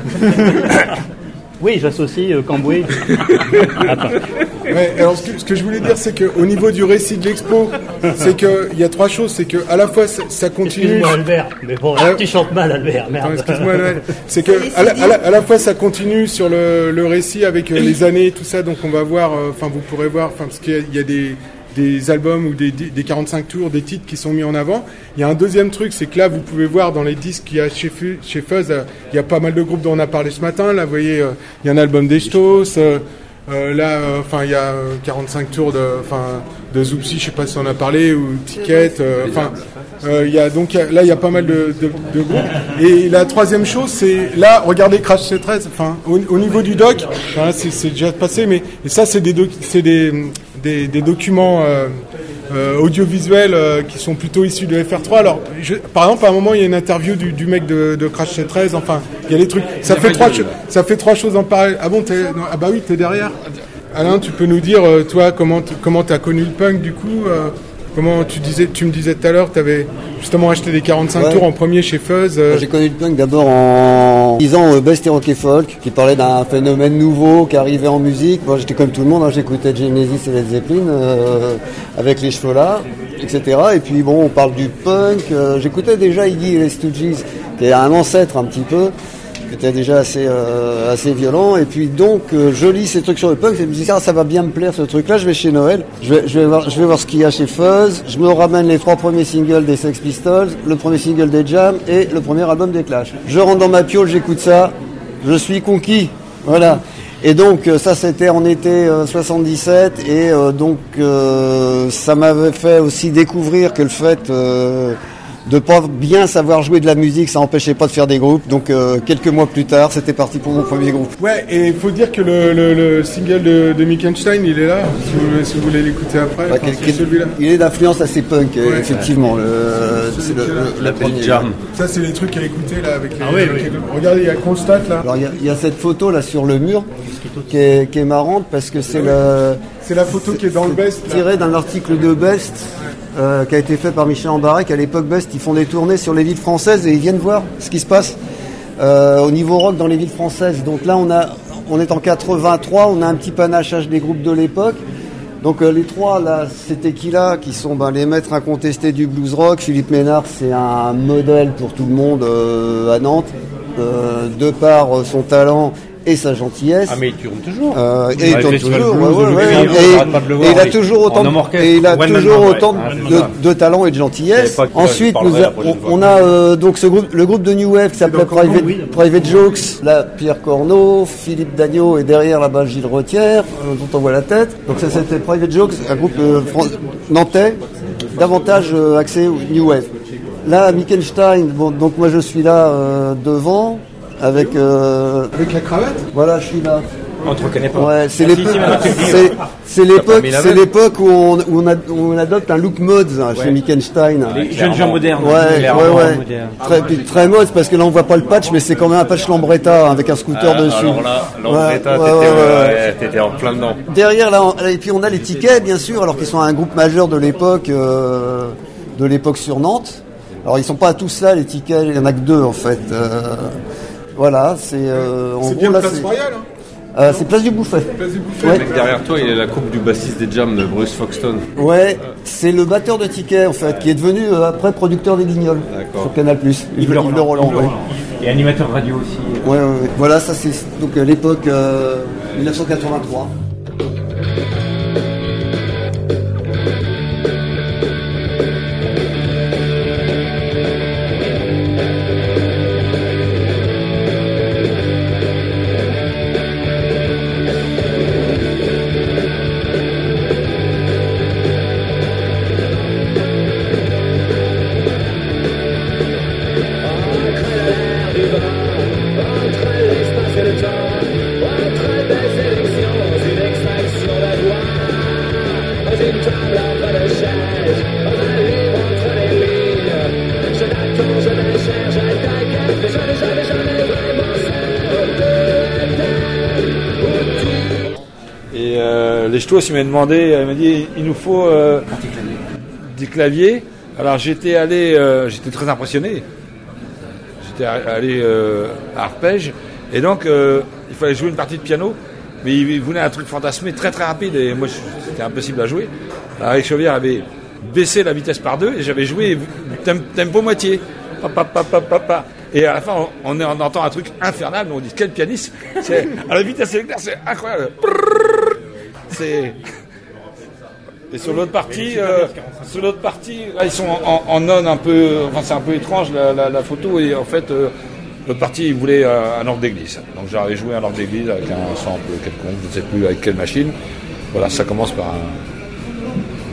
S4: oui, j'associe euh, Cambouis à punk.
S3: Ouais, alors ce que, ce que je voulais dire, c'est qu'au niveau du récit de l'expo, c'est qu'il y a trois choses. C'est qu'à la fois, ça, ça continue...
S4: Excuse-moi, Albert, mais bon, euh... tu chantes mal, Albert, merde.
S3: Attends, excuse-moi, Noël. C'est qu'à la, à la, à la fois, ça continue sur le, le récit avec euh, les années et tout ça. Donc on va voir, enfin, euh, vous pourrez voir, enfin, parce qu'il y a, il y a des... des albums ou des, des quarante-cinq tours, des titres qui sont mis en avant. Il y a un deuxième truc, c'est que là, vous pouvez voir dans les disques qu'il y a chez, chez Fuzz, euh, il y a pas mal de groupes dont on a parlé ce matin. Là, vous voyez, euh, il y a un album des Stos. Euh, euh, là, enfin, euh, il y a euh, quarante-cinq tours de, enfin, de Zoupsi, je sais pas si on a parlé, ou Ticket. Enfin, euh, il y a donc là, il y a pas mal de, de, de groupes. Et la troisième chose, c'est là, regardez Crash C treize. Enfin, au, au niveau du doc, enfin, c'est, c'est déjà passé, mais et ça, c'est des, doc, c'est des Des, des documents euh, euh, audiovisuels euh, qui sont plutôt issus de F R trois. Alors, je, par exemple, à un moment, il y a une interview du, du mec de, de Crash C treize. Enfin, il y a des trucs. Ça fait trois, cho- ça fait trois choses en parallèle. Ah bon, t'es, non, ah bah oui, t'es derrière. Alain, tu peux nous dire, euh, toi, comment t- comment t'as connu le punk du coup euh, Comment tu disais, tu me disais tout à l'heure, tu avais justement acheté des quarante-cinq ouais. tours en premier chez Fuzz. Euh...
S7: J'ai connu le punk d'abord en lisant euh, Best et Rock et Folk, qui parlait d'un phénomène nouveau qui arrivait en musique. Moi, j'étais comme tout le monde, hein, j'écoutais Genesis et Led Zeppelin euh, avec les cheveux là, et cetera. Et puis bon, on parle du punk. Euh, j'écoutais déjà Iggy et les Stooges, qui est un ancêtre un petit peu, qui était déjà assez euh, assez violent. Et puis donc, euh, je lis ces trucs sur le punk, et je me dis, ah, ça va bien me plaire ce truc-là. Je vais chez Noël, je vais, je vais voir, je vais voir ce qu'il y a chez Fuzz. Je me ramène les trois premiers singles des Sex Pistols, le premier single des Jam et le premier album des Clash. Je rentre dans ma piole, j'écoute ça, je suis conquis. Voilà. Et donc ça, c'était en été euh, soixante-dix-sept, et euh, donc euh, ça m'avait fait aussi découvrir que le fait euh, de pas bien savoir jouer de la musique, ça empêchait pas de faire des groupes. Donc euh, quelques mois plus tard, c'était parti pour mon premier groupe.
S3: Ouais, et il faut dire que le, le, le single de, de Mickenstein, il est là, si vous, si vous voulez l'écouter après.
S7: Ouais, enfin, c'est celui-là. Il est d'influence assez punk, ouais, effectivement. Ouais. Le, c'est le, le, la
S3: petite jam. Ça, c'est les trucs à écouter là avec les.
S4: Ah oui, oui.
S3: Les, regardez, il y a Constat là.
S7: Alors il y, y a cette photo là sur le mur qui est, qui est marrante parce que c'est le.
S3: C'est la photo qui est dans le Best.
S7: Tirée d'un article de Best. Euh, qui a été fait par Michel Ambarek. À l'époque, Best, ils font des tournées sur les villes françaises et ils viennent voir ce qui se passe Euh, au niveau rock dans les villes françaises, donc là on a, on est en quatre-vingt-trois, on a un petit panachage des groupes de l'époque. Donc euh, les trois là, c'était qui là, qui sont ben, les maîtres incontestés du blues rock. Philippe Ménard, c'est un modèle pour tout le monde euh, à Nantes, euh, de par euh, son talent et sa gentillesse.
S10: Ah mais il tourne toujours.
S7: Euh, et
S10: ouais,
S7: il tourne toujours.
S10: Blues,
S7: Ouais, ouais, ouais,
S10: et,
S7: et, et il a toujours autant, de, et il a toujours autant de, de, de talent et de gentillesse. Ensuite, nous a, on, on a euh, donc ce groupe, le groupe de New Wave qui s'appelait Private, oui. Private Jokes. Là, Pierre Corneau, Philippe Dagneau et derrière là-bas Gilles Retière, euh, dont on voit la tête. Donc ça, c'était Private Jokes, un groupe euh, fran- nantais, davantage euh, axé New Wave. Là, Mickenstein. Bon, donc moi je suis là euh, devant. Avec, euh...
S3: avec la cravate.
S7: Voilà, je suis là.
S8: On te reconnaît pas.
S7: Ouais, c'est,
S8: ah,
S7: l'époque,
S8: si, si,
S7: c'est, c'est l'époque, c'est l'époque où on, où on, a, où on adopte un look mode hein, ouais. Chez Mickenstein.
S8: Les jeunes gens modernes.
S7: Ouais, ouais, ouais. Moderne. Très, puis, très mode parce que là on voit pas le patch, mais c'est quand même un patch Lambretta avec un scooter
S10: ah,
S7: dessus.
S10: Alors là, Lambretta,
S7: ouais,
S10: t'étais,
S7: ouais, ouais,
S10: ouais, t'étais en plein dedans.
S7: Derrière là, on, et puis on a les tickets bien sûr, alors qu'ils sont un groupe majeur de l'époque, euh, de l'époque sur Nantes. Alors ils sont pas tous là les tickets, il y en a que deux en fait. Euh, Voilà, c'est euh, en
S3: c'est
S7: gros
S3: bien
S7: là
S3: place
S7: c'est
S3: Royale. Hein
S7: euh, c'est place du Bouffet.
S3: Place du Bouffet.
S7: Ouais.
S10: Mec, derrière toi, il y a la coupe du bassiste des Jams de Bruce Foxton.
S7: Ouais, c'est le batteur de Ticket en fait, qui est devenu euh, après producteur des Guignols sur Canal plus. Yves Le Roland. Ouais.
S8: Et animateur radio aussi.
S7: Ouais, ouais, ouais. Voilà, ça c'est donc euh, l'époque euh, dix-neuf cent quatre-vingt-trois.
S5: Et euh, les Ch'tos, il m'a demandé, il m'a dit, il nous faut euh, des claviers. Alors j'étais allé, euh, j'étais très impressionné. J'étais allé euh, à Arpège, et donc euh, il fallait jouer une partie de piano, mais il, il voulait un truc fantasmé très très rapide, et moi c'était impossible à jouer. Alors Eric Chauvière avait baissé la vitesse par deux, et j'avais joué tempo moitié. Pa, pa, pa, pa, pa. Et à la fin, on, on, on entend un truc infernal, mais on dit quel pianiste. C'est, à la vitesse éclair, c'est incroyable. C'est... Et sur l'autre partie, euh, sur l'autre partie, là ils sont en, en on un peu, enfin c'est un peu étrange la, la, la photo, et en fait euh, l'autre partie ils voulaient euh, un orgue d'église. Donc j'avais joué un orgue d'église avec un sample quelconque, je ne sais plus avec quelle machine. Voilà, ça commence par un,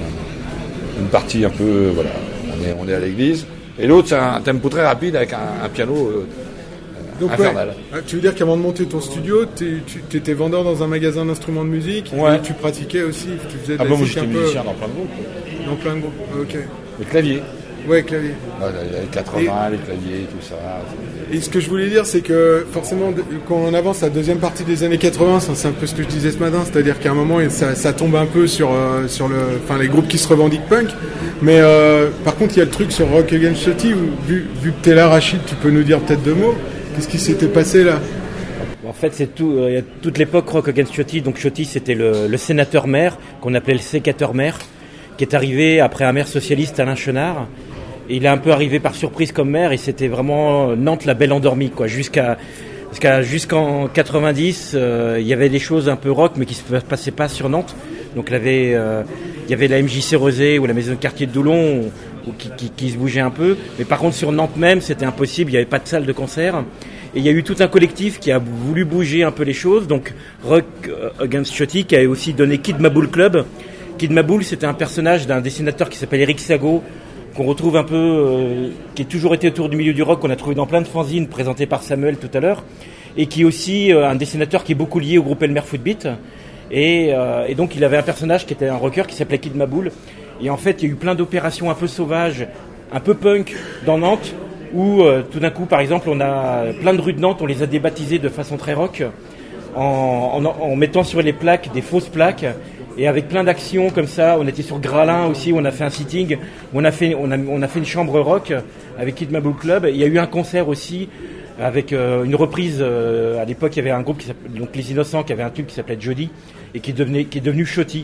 S5: une partie un peu, voilà, on est, on est à l'église. Et l'autre, c'est un tempo très rapide avec un, un piano euh,
S3: Donc,
S10: infernal.
S3: Ouais. Tu veux dire qu'avant de monter ton studio, tu étais vendeur dans un magasin d'instruments de musique,
S10: ouais.
S3: Et tu pratiquais aussi, tu faisais de
S10: ah
S3: la
S10: bon, moi
S3: musique
S10: j'étais
S3: un peu...
S10: musicien dans plein de groupes.
S3: Dans plein de groupes, ok.
S10: Le clavier.
S3: Ouais, clavier.
S10: Ah, les quatre-vingts, et... les claviers, tout ça.
S3: Et ce que je voulais dire, c'est que forcément, quand on avance à la deuxième partie des années quatre-vingts, c'est un peu ce que je disais ce matin, c'est-à-dire qu'à un moment, ça, ça tombe un peu sur, euh, sur le, enfin, les groupes qui se revendiquent punk. Mais euh, par contre, il y a le truc sur Rock Against Shotty, où vu, vu que t'es là, Rachid, tu peux nous dire peut-être deux mots. Qu'est-ce qui s'était passé là?
S11: En fait, c'est tout, il euh, y a toute l'époque Rock Against Shotty. Donc Shotty, c'était le, le sénateur-maire, qu'on appelait le sécateur-maire, qui est arrivé après un maire socialiste, Alain Chenard. Et il est un peu arrivé par surprise comme maire, et c'était vraiment Nantes la belle endormie, quoi. Jusqu'à, jusqu'à jusqu'en quatre-vingt-dix, euh, il y avait des choses un peu rock, mais qui se passaient pas sur Nantes. Donc il y avait, euh, il y avait la M J C Rosé ou la maison de quartier de Doulon, ou, ou qui, qui, qui se bougeait un peu. Mais par contre sur Nantes même, c'était impossible. Il n'y avait pas de salle de concert. Et il y a eu tout un collectif qui a voulu bouger un peu les choses. Donc Rock Against Shotty, qui a aussi donné Kid Maboul Club. Kid Maboul, c'était un personnage d'un dessinateur qui s'appelle Eric Sago, qu'on retrouve un peu, euh, qui a toujours été autour du milieu du rock, qu'on a trouvé dans plein de fanzines présentés par Samuel tout à l'heure, et qui est aussi euh, un dessinateur qui est beaucoup lié au groupe Elmer Footbeat. Et, euh, et donc il avait un personnage qui était un rocker qui s'appelait Kid Maboul. Et en fait, il y a eu plein d'opérations un peu sauvages, un peu punk dans Nantes, où euh, tout d'un coup, par exemple, on a plein de rues de Nantes, on les a débaptisées de façon très rock, en, en, en mettant sur les plaques des fausses plaques. Et avec plein d'actions comme ça, on était sur Gralin aussi, où on a fait un sitting, où on a fait, on a, on a fait une chambre rock avec Kid Maboul Club. Il y a eu un concert aussi avec euh, une reprise. Euh, à l'époque, il y avait un groupe qui s'appelait donc Les Innocents, qui avait un tube qui s'appelait Jody et qui devenait, qui est devenu Shotty.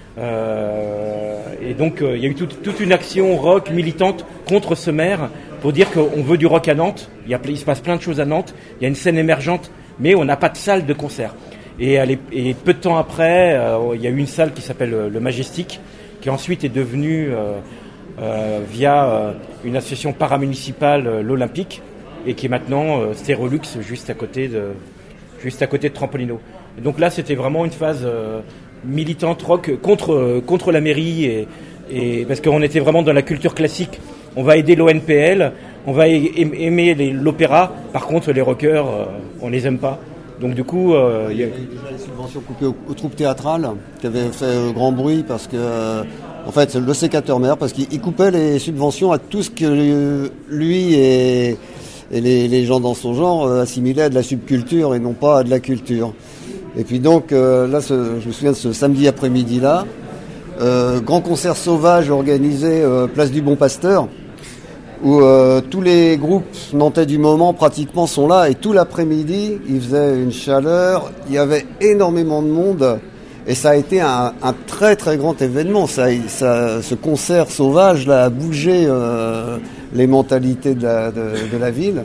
S11: Euh, et donc, euh, il y a eu toute, toute une action rock militante contre ce maire pour dire qu'on veut du rock à Nantes. Il, y a, il se passe plein de choses à Nantes. Il y a une scène émergente, mais on n'a pas de salle de concert. Et, et peu de temps après, euh, il y a eu une salle qui s'appelle euh, le Majestic, qui ensuite est devenue, euh, euh, via euh, une association paramunicipale, euh, l'Olympique, et qui est maintenant euh, Stérolux, juste à côté de, juste à côté de Trampolino. Et donc là, c'était vraiment une phase euh, militante rock contre euh, contre la mairie, et, et parce qu'on était vraiment dans la culture classique. On va aider l'O N P L, on va aimer les, l'opéra. Par contre, les rockers, euh, on les aime pas. Donc du coup, euh,
S7: il y a déjà les subventions coupées aux, aux troupes théâtrales qui avaient fait euh, grand bruit parce que, euh, en fait, le sécateur maire, parce qu'il coupait les subventions à tout ce que lui et, et les, les gens dans son genre euh, assimilaient à de la subculture et non pas à de la culture. Et puis donc euh, là, ce, je me souviens de ce samedi après-midi-là, euh, grand concert sauvage organisé euh, place du Bon Pasteur, où euh, tous les groupes nantais du moment pratiquement sont là, et tout l'après-midi il faisait une chaleur, il y avait énormément de monde et ça a été un, un très très grand événement. Ça, ça, ce concert sauvage là, a bougé euh, les mentalités de la, de, de la ville.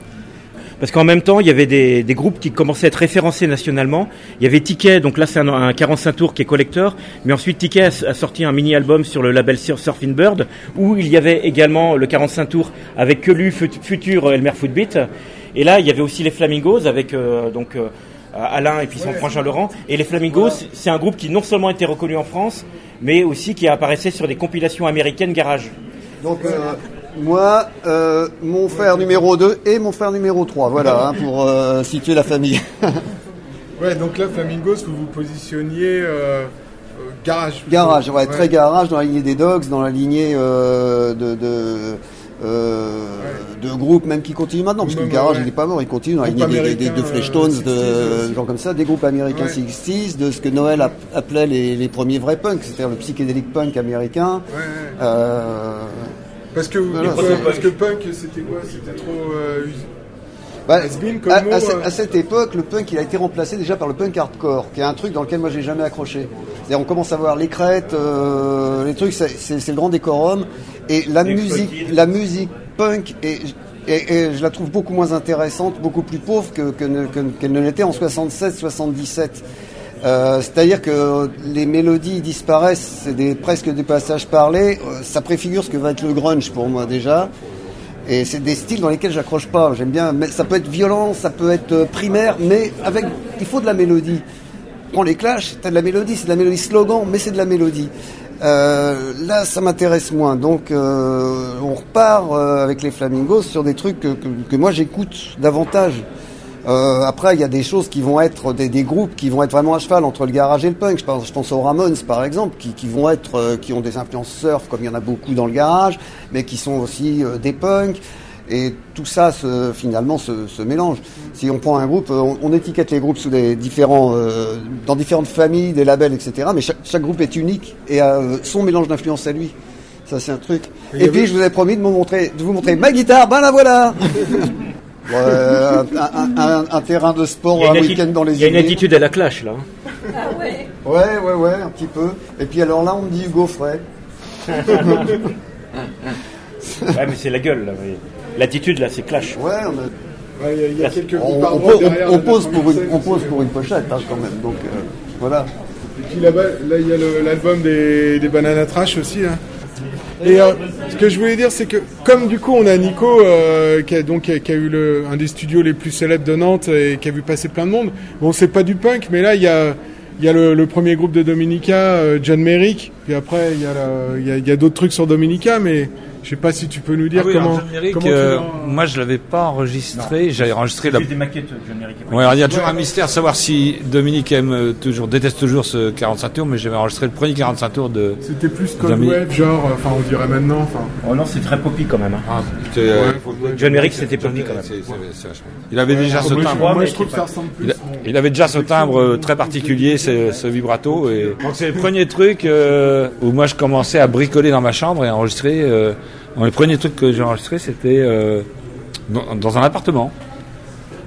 S11: Parce qu'en même temps, il y avait des, des groupes qui commençaient à être référencés nationalement. Il y avait Ticket, donc là c'est un, un quarante-cinq tours qui est collector, mais ensuite Ticket a, a sorti un mini-album sur le label Surfing Bird, où il y avait également le quarante-cinq tours avec Quelu, Futur, Elmer Footbeat. Et là, il y avait aussi les Flamingos avec euh, donc euh, Alain et puis son frangin Laurent. Et les Flamingos, c'est un groupe qui non seulement était reconnu en France, mais aussi qui apparaissait sur des compilations américaines garage.
S7: Donc euh, moi, euh, mon frère numéro deux et mon frère numéro trois, voilà, hein, pour euh, situer la famille.
S3: Ouais, donc là, Flamingos, vous vous positionniez euh, euh, garage.
S7: Garage, ouais, ouais, très garage, dans la lignée des Dogs, dans la lignée euh, de, de, euh, ouais. de groupes même qui continuent maintenant, parce que le garage, ouais. il n'est pas mort, il continue dans la lignée des, des, des, de Fleshtones, euh, de gens comme ça, des groupes américains ouais. soixante, de ce que Noël appelait les, les premiers vrais punks, c'est-à-dire le psychédélique punk américain. Ouais, ouais. Euh,
S3: Parce que, voilà, parce, parce que punk, c'était quoi? C'était trop euh,
S7: bah, comme à, mot, à, euh... à cette époque, le punk, il a été remplacé déjà par le punk hardcore, qui est un truc dans lequel moi j'ai jamais accroché. C'est-à-dire, on commence à voir les crêtes, euh, les trucs, c'est, c'est, c'est le grand décorum, et la les musique, petits. la musique punk, et, et, et je la trouve beaucoup moins intéressante, beaucoup plus pauvre que, que, que, qu'elle ne l'était en soixante-sept soixante-dix-sept. Euh, c'est-à-dire que les mélodies disparaissent, c'est des, presque des passages parlés, euh, ça préfigure ce que va être le grunge pour moi déjà, et c'est des styles dans lesquels j'accroche pas. J'aime bien, mais ça peut être violent, ça peut être primaire, mais avec, il faut de la mélodie. Prends les Clash, t'as de la mélodie, c'est de la mélodie slogan, mais c'est de la mélodie. Euh, là, ça m'intéresse moins, donc euh, on repart euh, avec les Flamingos sur des trucs que, que, que moi j'écoute davantage. Euh, après, il y a des choses qui vont être des, des groupes qui vont être vraiment à cheval entre le garage et le punk. Je pense, je pense aux Ramones, par exemple, qui, qui vont être, euh, qui ont des influences surf, comme il y en a beaucoup dans le garage, mais qui sont aussi euh, des punks. Et tout ça, se, finalement, se, se mélange. Si on prend un groupe, on, on étiquette les groupes sous des différents, euh, dans différentes familles, des labels, et cetera. Mais chaque, chaque groupe est unique et a euh, son mélange d'influences à lui. Ça, c'est un truc. Et, et puis, avait... je vous ai promis de, me montrer, de vous montrer ma guitare. Ben la voilà. Ouais, un, un, un terrain de sport un week-end dans les
S11: Il y a une attitude à la Clash là.
S7: Ah ouais. Ouais, ouais, ouais, un petit peu. Et puis alors là, on me dit Hugo Frey.
S11: Ouais, mais c'est la gueule là. L'attitude là, c'est Clash.
S7: Ouais, on a...
S3: ouais, il y a, y a quelques
S7: on, on, pose, on, on pose pour une, on pose pour une pochette hein, quand même. Donc euh, voilà.
S3: Et puis là-bas, là il y a le, l'album des, des Banana Trash aussi. Hein. Et euh, ce que je voulais dire, c'est que comme du coup on a Nico euh, qui a donc qui a, qui a eu le, un des studios les plus célèbres de Nantes et qui a vu passer plein de monde. Bon, c'est pas du punk, mais là il y a il y a le, le premier groupe de Dominica, euh, John Merrick. Puis après il y a la, il y a, il y a d'autres trucs sur Dominica, mais je sais pas si tu peux nous dire ah oui, comment.
S5: John Merrick,
S3: comment
S5: euh, moi je l'avais pas enregistré. Non. J'avais enregistré la.
S11: Des maquettes, John Merrick.
S5: Ouais, alors il y a toujours ouais. un mystère à savoir si Dominique aime toujours, déteste toujours ce quarante-cinq tours, mais j'avais enregistré le premier quarante-cinq tours de.
S3: C'était plus Cold Wave, genre, enfin on dirait maintenant, enfin.
S11: Oh non, c'est très poppy quand même. Hein. Ah, euh, ouais, John Merrick, c'était poppy quand même. C'est, c'est, c'est
S5: il avait ouais, déjà ce timbre.
S3: Moi, moi je trouve que ça ressemble plus.
S5: Il, a, il avait déjà ce timbre très particulier, ce, ce vibrato. Et donc c'est le premier truc euh, où moi je commençais à bricoler dans ma chambre et à enregistrer. Euh, Bon, les premiers trucs que j'ai enregistrés, c'était euh, dans, dans un appartement.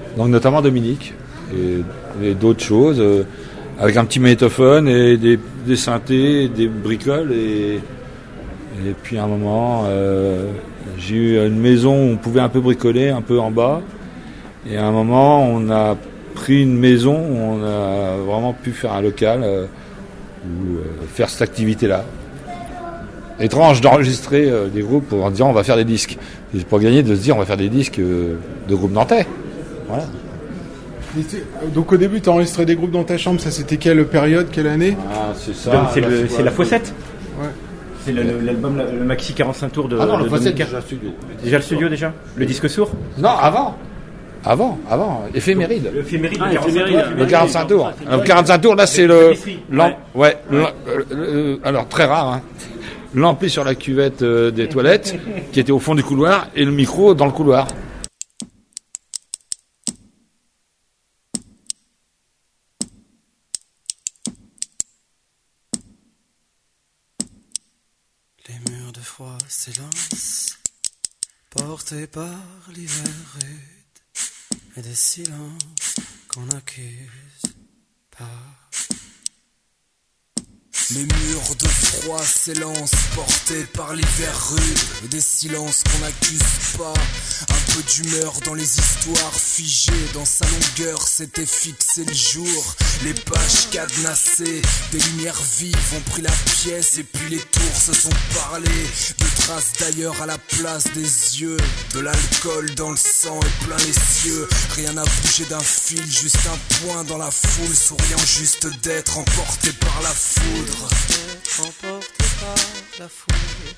S5: donc notamment Dominique et, et d'autres choses, euh, avec un petit magnétophone et des, des synthés, des bricoles et, et puis à un moment euh, j'ai eu une maison où on pouvait un peu bricoler, un peu en bas, et à un moment on a pris une maison où on a vraiment pu faire un local euh, ou euh, faire cette activité-là. Étrange d'enregistrer euh, des groupes pour en disant on va faire des disques. C'est pour gagner de se dire on va faire des disques euh, de groupes nantais. Voilà.
S3: Donc au début, tu as enregistré des groupes dans ta chambre, ça c'était quelle période, quelle année?
S5: Ah, c'est ça.
S11: Donc, c'est,
S5: là,
S11: le,
S5: c'est,
S11: c'est
S5: quoi,
S11: la Fossette.
S3: Ouais.
S11: C'est le, le, l'album, le maxi quarante-cinq tours de.
S5: Ah non,
S11: de
S5: le Fossette,
S11: Dominica.
S5: déjà le studio.
S11: Déjà le studio déjà. Le disque sourd.
S5: Non, avant. Avant, avant. Éphéméride.
S11: Le éphéméride,
S4: Ah,
S11: le quarante-cinq
S4: éphéméride.
S11: tours.
S5: Le quarante-cinq tours. Le quarante-cinq tours, là c'est le. l'am- Ouais. le- euh, euh, alors très rare. Hein. L'ampli sur la cuvette euh, des toilettes, qui était au fond du couloir, et le micro dans le couloir.
S12: Les murs de froid s'élancent, portés par l'hiver rude, et des silences qu'on n'accuse pas. Les murs de froid s'élancent, portés par l'hiver rude, et des silences qu'on n'accuse pas. Un peu d'humeur dans les histoires figées, dans sa longueur s'était fixé le jour. Les pages cadenassées, des lumières vives ont pris la pièce, et puis les tours se sont parlé. De traces d'ailleurs à la place des yeux, de l'alcool dans le sang et plein les cieux. Rien n'a bougé d'un fil, juste un point dans la foule, souriant juste d'être emporté par la foudre. Emporté par la foudre,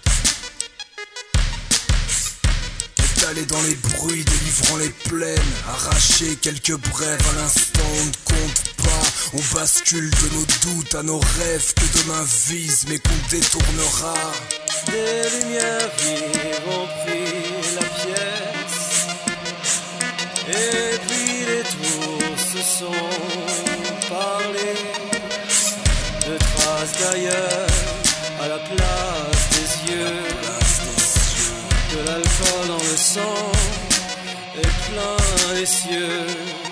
S12: étalé dans les bruits, délivrant les plaines, arraché quelques brèves à l'instant, on ne compte pas. On bascule de nos doutes à nos rêves que demain vise mais qu'on détournera. Des lumières vives ont pris la pièce, et puis les tours se sont parlé. De traces d'ailleurs à la place des yeux, de l'alcool dans le sang et plein les cieux.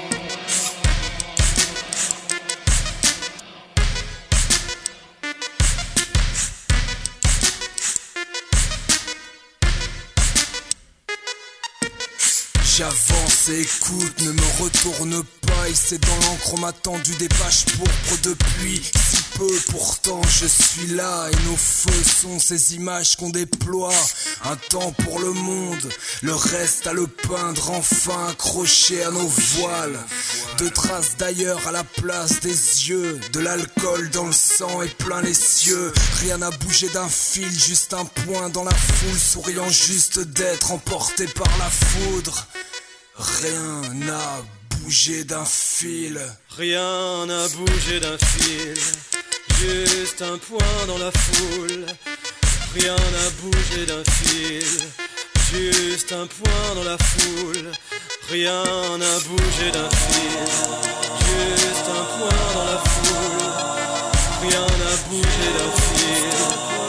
S12: J'avance et écoute, ne me retourne pas. Il c'est dans l'encre, on m'a tendu des pages pourpres depuis si peu. Pourtant je suis là et nos feux sont ces images qu'on déploie. Un temps pour le monde, le reste à le peindre enfin accroché à nos voiles. De traces d'ailleurs à la place des yeux, de l'alcool dans le sang et plein les cieux. Rien n'a bougé d'un fil, juste un point dans la foule, souriant juste d'être emporté par la foudre. Rien n'a bougé d'un fil. Rien n'a bougé d'un fil. Juste un point dans la foule. Rien n'a bougé d'un fil. Juste un point dans la foule. Rien n'a bougé d'un fil. Juste un point dans la foule. Rien n'a bougé d'un fil.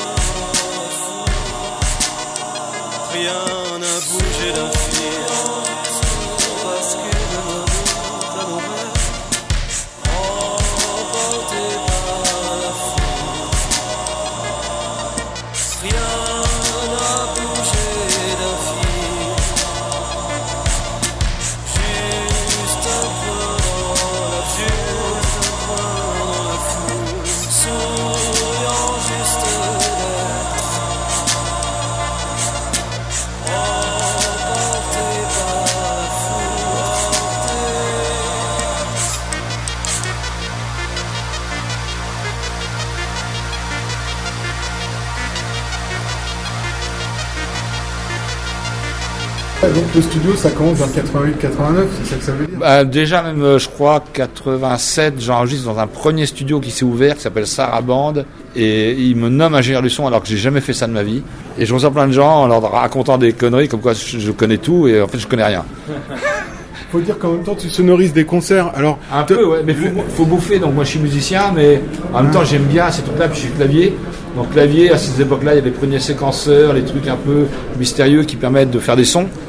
S12: Rien n'a bougé d'un fil.
S3: Donc le studio, ça commence vers quatre-vingt-huit quatre-vingt-neuf, c'est ça que ça veut dire?
S5: Bah, déjà même, euh, je crois, quatre-vingt-sept, j'enregistre dans un premier studio qui s'est ouvert, qui s'appelle Saraband, et il me nomme ingénieur du son alors que j'ai jamais fait ça de ma vie. Et je reçois plein de gens en leur racontant des conneries, comme quoi je, je connais tout, et en fait je connais rien.
S3: Faut dire qu'en même temps tu sonorises des concerts, alors...
S5: Un peu, ouais, mais faut, faut bouffer, donc moi je suis musicien, mais en même temps j'aime bien ces trucs-là, puis je suis clavier. Donc clavier, à ces époques-là, il y a les premiers séquenceurs, les trucs un peu mystérieux qui permettent de faire des sons.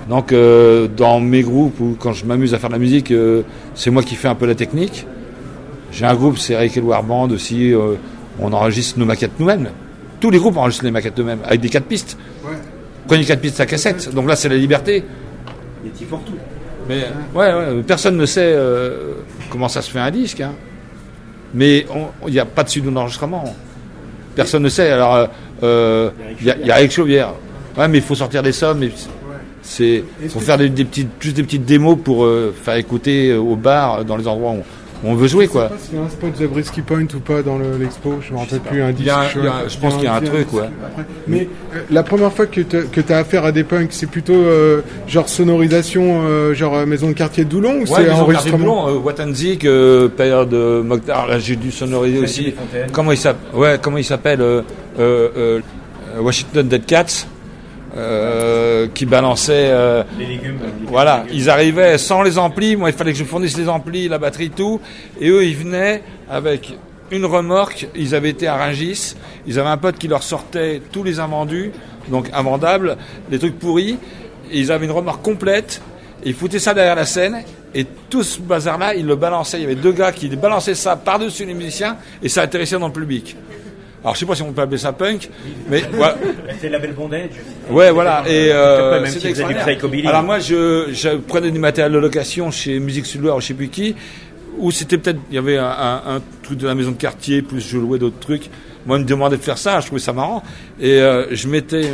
S5: Donc euh, dans mes groupes ou quand je m'amuse à faire de la musique, euh, c'est moi qui fais un peu la technique. J'ai un groupe, c'est Eric Edward Band aussi, euh, on enregistre nos maquettes nous-mêmes. Tous les groupes enregistrent les maquettes eux-mêmes, avec des quatre pistes. Ouais. Prenez quatre pistes à cassette, donc là c'est la liberté.
S8: Il y a pour tout.
S5: Mais ouais, ouais, personne ne sait euh, comment ça se fait un disque. Hein. Mais il n'y a pas de studio d'enregistrement. Personne ne sait. Alors, il euh, y a, y a Eric Chauvière. Ouais, mais il faut sortir des sommes. Il faut faire des, des petites, juste des petites démos pour euh, faire écouter euh, au bar, dans les endroits où on, où on veut jouer. Quoi.
S3: Je sais pas s'il y a un spot Zabriskie Point ou pas dans le, l'expo. Je ne me rappelle plus. Un disque.
S5: Y a, y a, je pense qu'il y a un, un truc. Ouais.
S3: Mais euh, la première fois que tu as affaire à des punks, c'est plutôt euh, genre sonorisation, euh, genre euh, maison de quartier de Doulon ou
S5: ouais,
S3: c'est enregistrement
S5: euh, Watanzik, euh, père de Mokhtar, là j'ai dû sonoriser aussi. Comment il s'appelle ouais, comment il s'appelle euh, euh, euh, Washington Dead Cats. Euh, qui balançaient euh,
S8: les légumes.
S5: Voilà, ils arrivaient sans les amplis. Moi, il fallait que je fournisse les amplis, la batterie, tout. Et eux, ils venaient avec une remorque. Ils avaient été à Rungis. Ils avaient un pote qui leur sortait tous les invendus, donc invendables, les trucs pourris. Et ils avaient une remorque complète. Et ils foutaient ça derrière la scène. Et tout ce bazar-là, ils le balançaient. Il y avait deux gars qui balançaient ça par-dessus les musiciens. Et ça atterrissait dans le public. Alors je sais pas si on peut appeler ça punk, mais voilà.
S8: C'est le label Bondage.
S5: Ouais, voilà. Et euh,
S8: même
S5: c'était
S8: si du psychobilly.
S5: Alors moi, je, je prenais du matériel de location chez Musique Sud-Loire, je sais plus qui, où c'était peut-être, il y avait un, un, un truc de la maison de quartier, plus je louais d'autres trucs. Moi, on me demandait de faire ça, je trouvais ça marrant, et euh, je mettais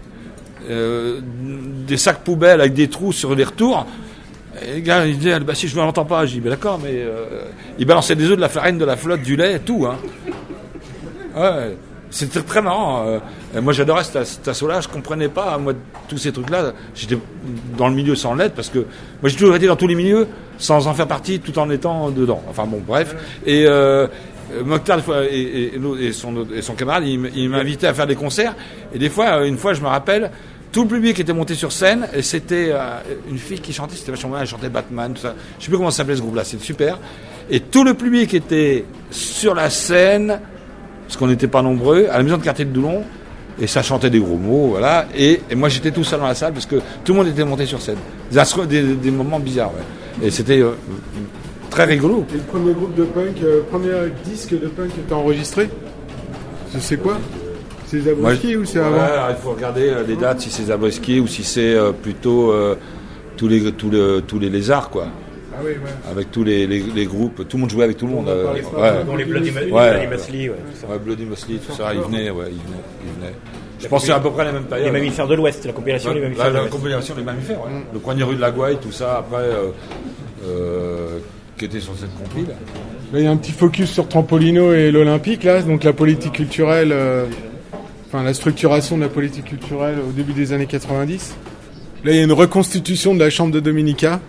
S5: euh, des sacs poubelles avec des trous sur les retours. Et les gars, ils disaient, bah si je ne l'entends pas, je dis, bah d'accord, mais euh, ils balançaient des œufs, de la farine, de la flotte, du lait, tout, hein. Ouais, c'était très marrant. Euh, moi, j'adorais cet, cet assaut-là. Je comprenais pas, moi, tous ces trucs-là. J'étais dans le milieu sans l'être parce que moi, j'ai toujours été dans tous les milieux sans en faire partie, tout en étant dedans. Enfin bon, bref. Et euh, Mokhtar et, et, et, son, et son camarade, il, il m'invitait à faire des concerts. Et des fois, une fois, je me rappelle, tout le public était monté sur scène et c'était euh, une fille qui chantait. C'était vachement bien. Elle chantait Batman, tout ça. Je sais plus comment ça s'appelait ce groupe-là. C'était super. Et tout le public était sur la scène. Parce qu'on n'était pas nombreux, à la maison de quartier de Doulon, et ça chantait des gros mots, voilà, et, et moi j'étais tout seul dans la salle, parce que tout le monde était monté sur scène. Des, des, des moments bizarres, ouais. Et c'était euh, très rigolo.
S3: Et le premier groupe de punk, euh, premier disque de punk que tu as enregistré, c'est quoi? C'est Zabriskie ou c'est
S5: ouais,
S3: avant?
S5: Alors, il faut regarder euh, les dates, si c'est Zabriskie ou si c'est euh, plutôt euh, tous, les, tous, le, tous les lézards, quoi.
S3: Ah oui, ouais.
S5: Avec tous les, les, les groupes, tout le monde jouait avec tout le monde. Euh,
S8: ouais.
S5: Dans
S8: les Bloody Muscly,
S5: ouais.
S8: Muscly, ouais, tout ça.
S5: Ouais, Bloody Muscly, tout ça, ils venaient, ouais, ils venaient, ils venaient. Je pense que c'est à peu près la même période.
S8: Les mammifères de l'Ouest, la compilation des mammifères
S5: la,
S8: de l'Ouest.
S5: La compilation des mammifères, ouais. Mm. Le Coignet rue de la Gouaille, tout ça, après, euh, euh, qui était sur cette compile.
S3: Là, il y a un petit focus sur Trampolino et l'Olympique, là, donc la politique culturelle, euh, enfin la structuration de la politique culturelle au début des années quatre-vingt-dix. Là, il y a une reconstitution de la chambre de Dominica.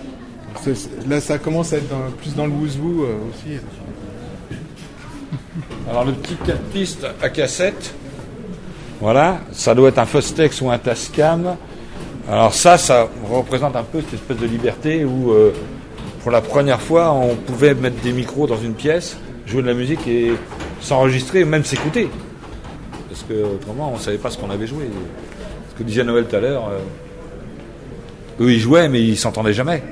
S3: Là, ça commence à être dans, plus dans le wouzou euh, aussi.
S5: Alors, le petit quatre pistes à cassette, voilà, ça doit être un Fostex ou un Tascam. Alors ça, ça représente un peu cette espèce de liberté où, euh, pour la première fois, on pouvait mettre des micros dans une pièce, jouer de la musique et s'enregistrer, même s'écouter. Parce que autrement, on ne savait pas ce qu'on avait joué. Ce que disait Noël tout à l'heure, euh, eux, ils jouaient, mais ils s'entendaient jamais.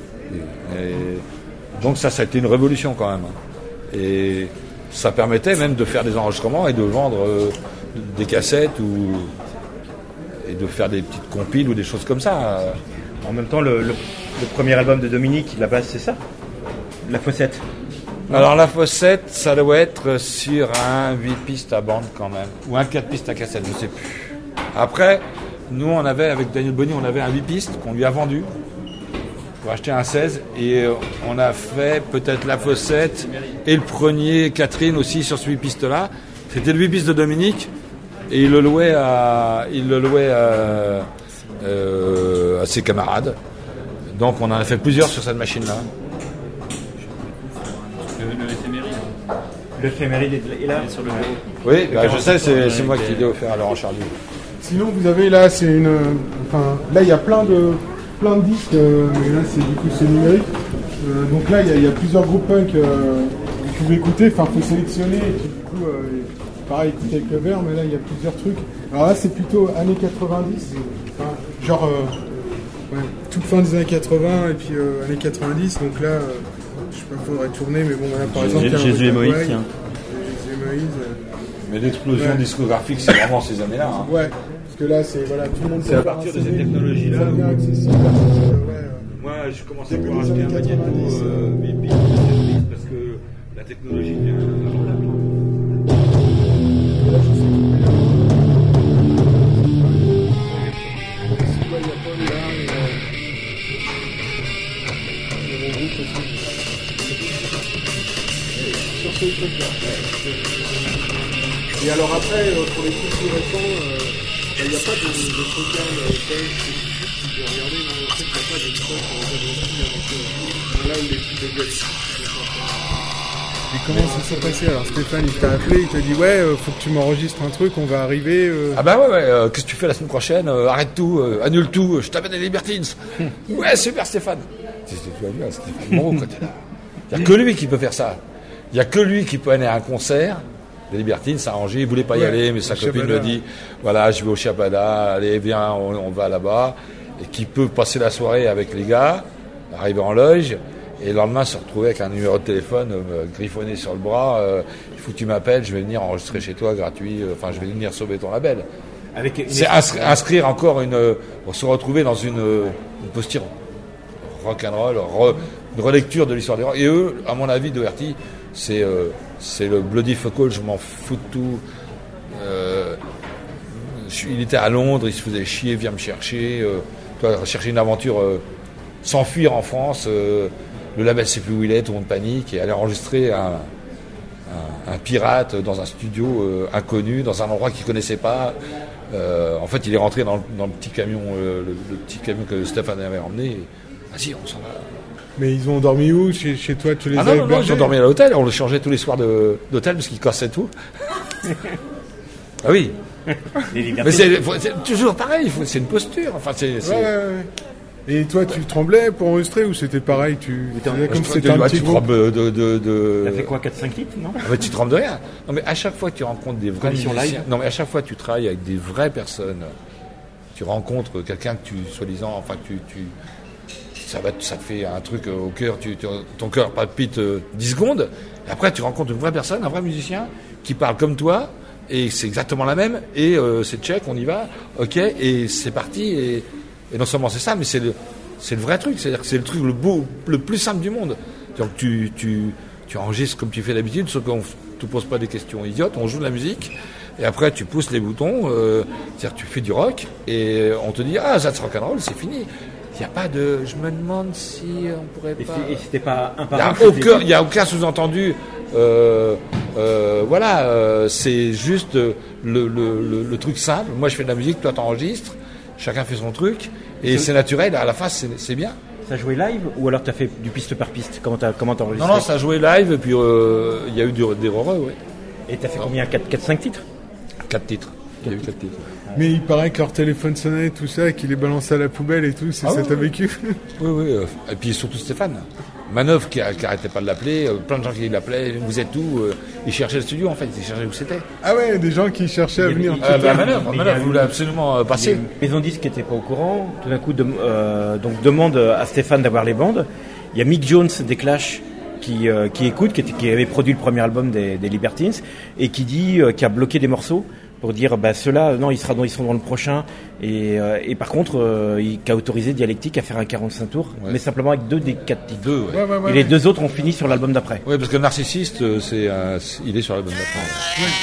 S5: Et donc ça, ça a été une révolution quand même. Et ça permettait même de faire des enregistrements et de vendre euh, des cassettes ou et de faire des petites compiles ou des choses comme ça.
S8: En même temps, le, le, le premier album de Dominique, la base, c'est ça, La Fossette.
S5: Alors la Fossette, ça doit être sur un huit pistes à bande quand même, ou un quatre pistes à cassette, je ne sais plus. Après, nous on avait, avec Daniel Bonny, on avait un huit pistes qu'on lui a vendu pour acheter un seize, et on a fait peut-être La Fossette et le premier Catherine aussi sur ce huit pistes là. C'était le huit pistes de Dominique, et il le louait à, il le louait à, euh, à ses camarades. Donc on en a fait plusieurs sur cette machine là.
S8: L'éphéméride est là sur le
S5: Oui, bah, je sais, c'est, c'est moi qui l'ai offert à Laurent Charlier.
S3: Sinon, vous avez là, c'est une, enfin, là il y a plein de, plein de disques, euh, mais là c'est du coup c'est numérique. Euh, donc là il y, y a plusieurs groupes punk euh, que vous pouvez écouter. Enfin, faut sélectionner. Et puis, du coup, euh, pareil, écouter avec le verre, mais là il y a plusieurs trucs. Alors là c'est plutôt années quatre-vingt-dix, enfin, genre euh, Ouais, toute fin des années quatre-vingts et puis euh, années quatre-vingt-dix, donc là, euh, je sais pas, faudrait tourner, mais bon, voilà, par exemple...
S8: Jésus, Jésus et Moïse, tiens.
S3: Jésus et Moïse... Euh...
S5: Mais l'explosion
S3: ouais.
S5: discographique, c'est vraiment ces années-là. Hein.
S3: Ouais, parce que là, c'est, voilà, tout le monde...
S8: C'est à partir de ces technologies-là.
S3: C'est bien accessible, ouais, ouais.
S8: Moi, je commençais à pouvoir acheter un magnéto euh, Bibi, parce que la technologie devient abordable.
S3: Sur ce truc-là. Et alors après, pour les trucs plus récents, il n'y a pas de, de programme spécifique qui peut regarder, mais en fait, il n'y a pas de stock avec là où les trucs de gueule. Et comment ça s'est passé? Alors Stéphane, il t'a appelé, il t'a dit ouais, euh, faut que tu m'enregistres un truc, on va arriver. Euh...
S5: Ah bah ouais, ouais, euh, qu'est-ce que tu fais la semaine prochaine? euh, Arrête tout, euh, annule tout, euh, je t'amène les Libertines. Ouais, super Stéphane. C'est Stéphane Moreau quand t'es là. Il n'y a que lui qui peut faire ça. Il n'y a que lui qui peut aller à un concert. Les Libertines, ça a arrangé, il voulait pas y ouais, aller, mais sa copine me dit, voilà, je vais au Chiapada, allez, viens, on, on va là-bas. Et qui peut passer la soirée avec les gars, arriver en loge, et le lendemain se retrouver avec un numéro de téléphone euh, griffonné sur le bras, euh, il faut que tu m'appelles, je vais venir enregistrer chez toi gratuit, euh, enfin je vais venir sauver ton label. Avec une... C'est inscrire, inscrire encore une, euh, se retrouver dans une, une posture rock'n'roll, re, une relecture de l'histoire des rock. Et eux, à mon avis, Doherty, c'est, euh, c'est le Bloody Fuck All, je m'en fous de tout. Euh, il était à Londres, il se faisait chier, viens me chercher, euh, toi, chercher une aventure, euh, s'enfuir en France, euh, le label sait plus où il est, tout le monde panique, et aller enregistrer un, un, un pirate dans un studio euh, inconnu, dans un endroit qu'il connaissait pas. Euh, en fait, il est rentré dans le, dans le petit camion, euh, le, le petit camion que Stéphane avait emmené. Et, vas-y, on s'en va. Mais ils ont dormi où? Chez, chez toi, tu les ah as non, non, non, ils ont dormi à l'hôtel. On le changeait tous les soirs de, d'hôtel parce qu'ils cassaient tout. Ah oui. Mais c'est, c'est toujours pareil. Faut, c'est une posture. Enfin, c'est. c'est... Ouais, ouais, ouais. Et toi, tu tremblais pour enregistrer ou c'était pareil? Tu faisais comme si c'était un petit groupe de, de, de, de...
S11: T'as fait quoi, quatre cinq litres, non?
S5: Ah bah, tu trembles de rien. Non, mais à chaque fois que tu rencontres des vrais musiciens, live. Non, mais à chaque fois que tu travailles avec des vraies personnes, tu rencontres quelqu'un que tu, soi-disant, enfin, que tu, tu ça va, ça te fait un truc au cœur, tu, tu, ton cœur palpite dix secondes, et après tu rencontres une vraie personne, un vrai musicien, qui parle comme toi, et c'est exactement la même, et euh, c'est check, on y va, ok, et c'est parti, et, et non seulement c'est ça, mais c'est le, c'est le vrai truc, c'est-à-dire que c'est le truc le beau, le plus simple du monde. Donc tu, tu, tu enregistres comme tu fais d'habitude, sauf qu'on ne te pose pas des questions idiotes, on joue de la musique, et après tu pousses les boutons, euh, c'est-à-dire que tu fais du rock, et on te dit, ah, that's rock'n'roll, c'est fini. Il n'y a pas de... Je me demande si on pourrait pas...
S11: Et c'était pas un par
S5: un. Il n'y a aucun sous-entendu. Euh, euh, voilà, euh, c'est juste le, le, le, le truc simple. Moi, je fais de la musique, toi, t'enregistres. Chacun fait son truc. Et c'est, c'est naturel. À la fin, c'est, c'est bien.
S11: Ça jouait live ou alors tu as fait du piste par piste? Comment t'as, comment t'as enregistré?
S5: Non, non, ça a joué live. Et puis, il euh, y a eu du, des heureux, oui.
S11: Et tu as fait non. combien? quatre cinq titres?
S5: quatre titres. Il y a eu quatre titres.
S3: Mais il paraît que leur téléphone sonnait, tout ça, et qu'il les balançait à la poubelle et tout, c'est ah ça oui, t'as oui. vécu?
S5: Oui, oui. Euh, et puis surtout Stéphane. Manœuvre qui, qui arrêtait pas de l'appeler, euh, plein de gens qui l'appelaient, vous êtes où? euh, Ils cherchaient le studio en fait, ils cherchaient où c'était.
S3: Ah ouais, des gens qui cherchaient à venir.
S5: Euh, bah, Manœuvre, Manœuvre voulait absolument euh, passer.
S11: Maison Disque qui n'était pas au courant, tout d'un coup de, euh, donc demande à Stéphane d'avoir les bandes. Il y a Mick Jones des Clash qui, euh, qui écoute, qui, était, qui avait produit le premier album des, des Libertines, et qui dit, euh, qui a bloqué des morceaux pour dire bah ceux-là non ils seront dans, ils seront dans le prochain et, euh, et par contre euh, il a autorisé Dialectique à faire un quarante-cinq tours ouais. mais simplement avec deux des quatre titres deux, ouais. Ouais, ouais, ouais, et les ouais. deux autres ont fini sur l'album d'après.
S5: Oui parce que Narcissiste c'est euh, il est sur l'album d'après. Ouais. Ouais.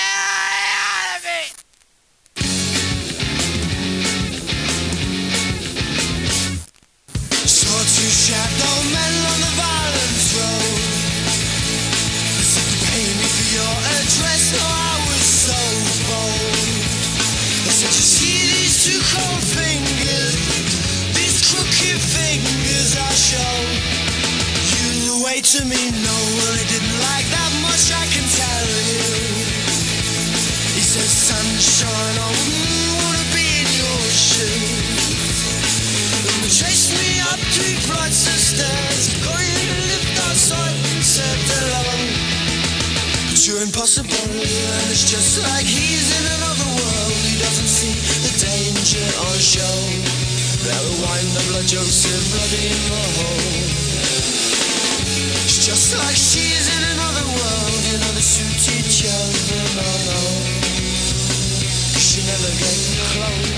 S12: To me, no, well, he didn't like that much, I can tell you. He says, sunshine, I wouldn't want to be in your shoes. And he chased me up three flights of stairs, going to lift outside and said hello. But you're impossible, and it's just like he's in another world. He doesn't see the danger on show. Now why end up like Joseph bloody in the hole. It's just like she's in another world, you know, they suit each other, no, no. She never get close.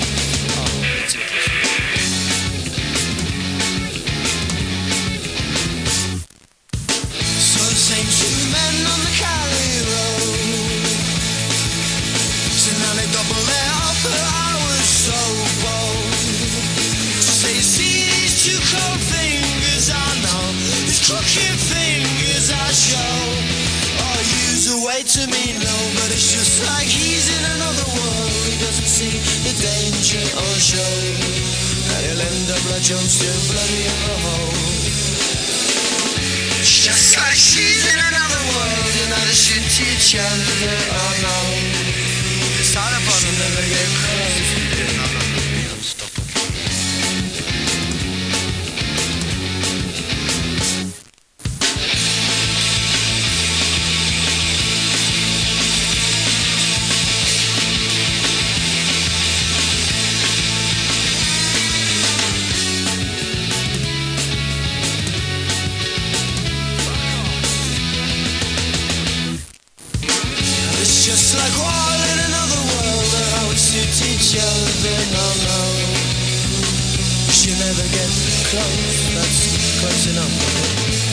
S12: So the same two men on the Cali road, so now they double their up, but I was so bold to say, you see these two cold fingers, I know these crooked fingers I show. Oh, use a way to me, no, but it's just like he's in another world. He doesn't see the danger or show, and he'll end up like Joseph bloody in the hole. It's just like she's in another world, you know, they shoot each other, oh no. It's hard upon them, never get close. Just like all in another world, and how we suit each other, no, no. She never get close, that's close enough.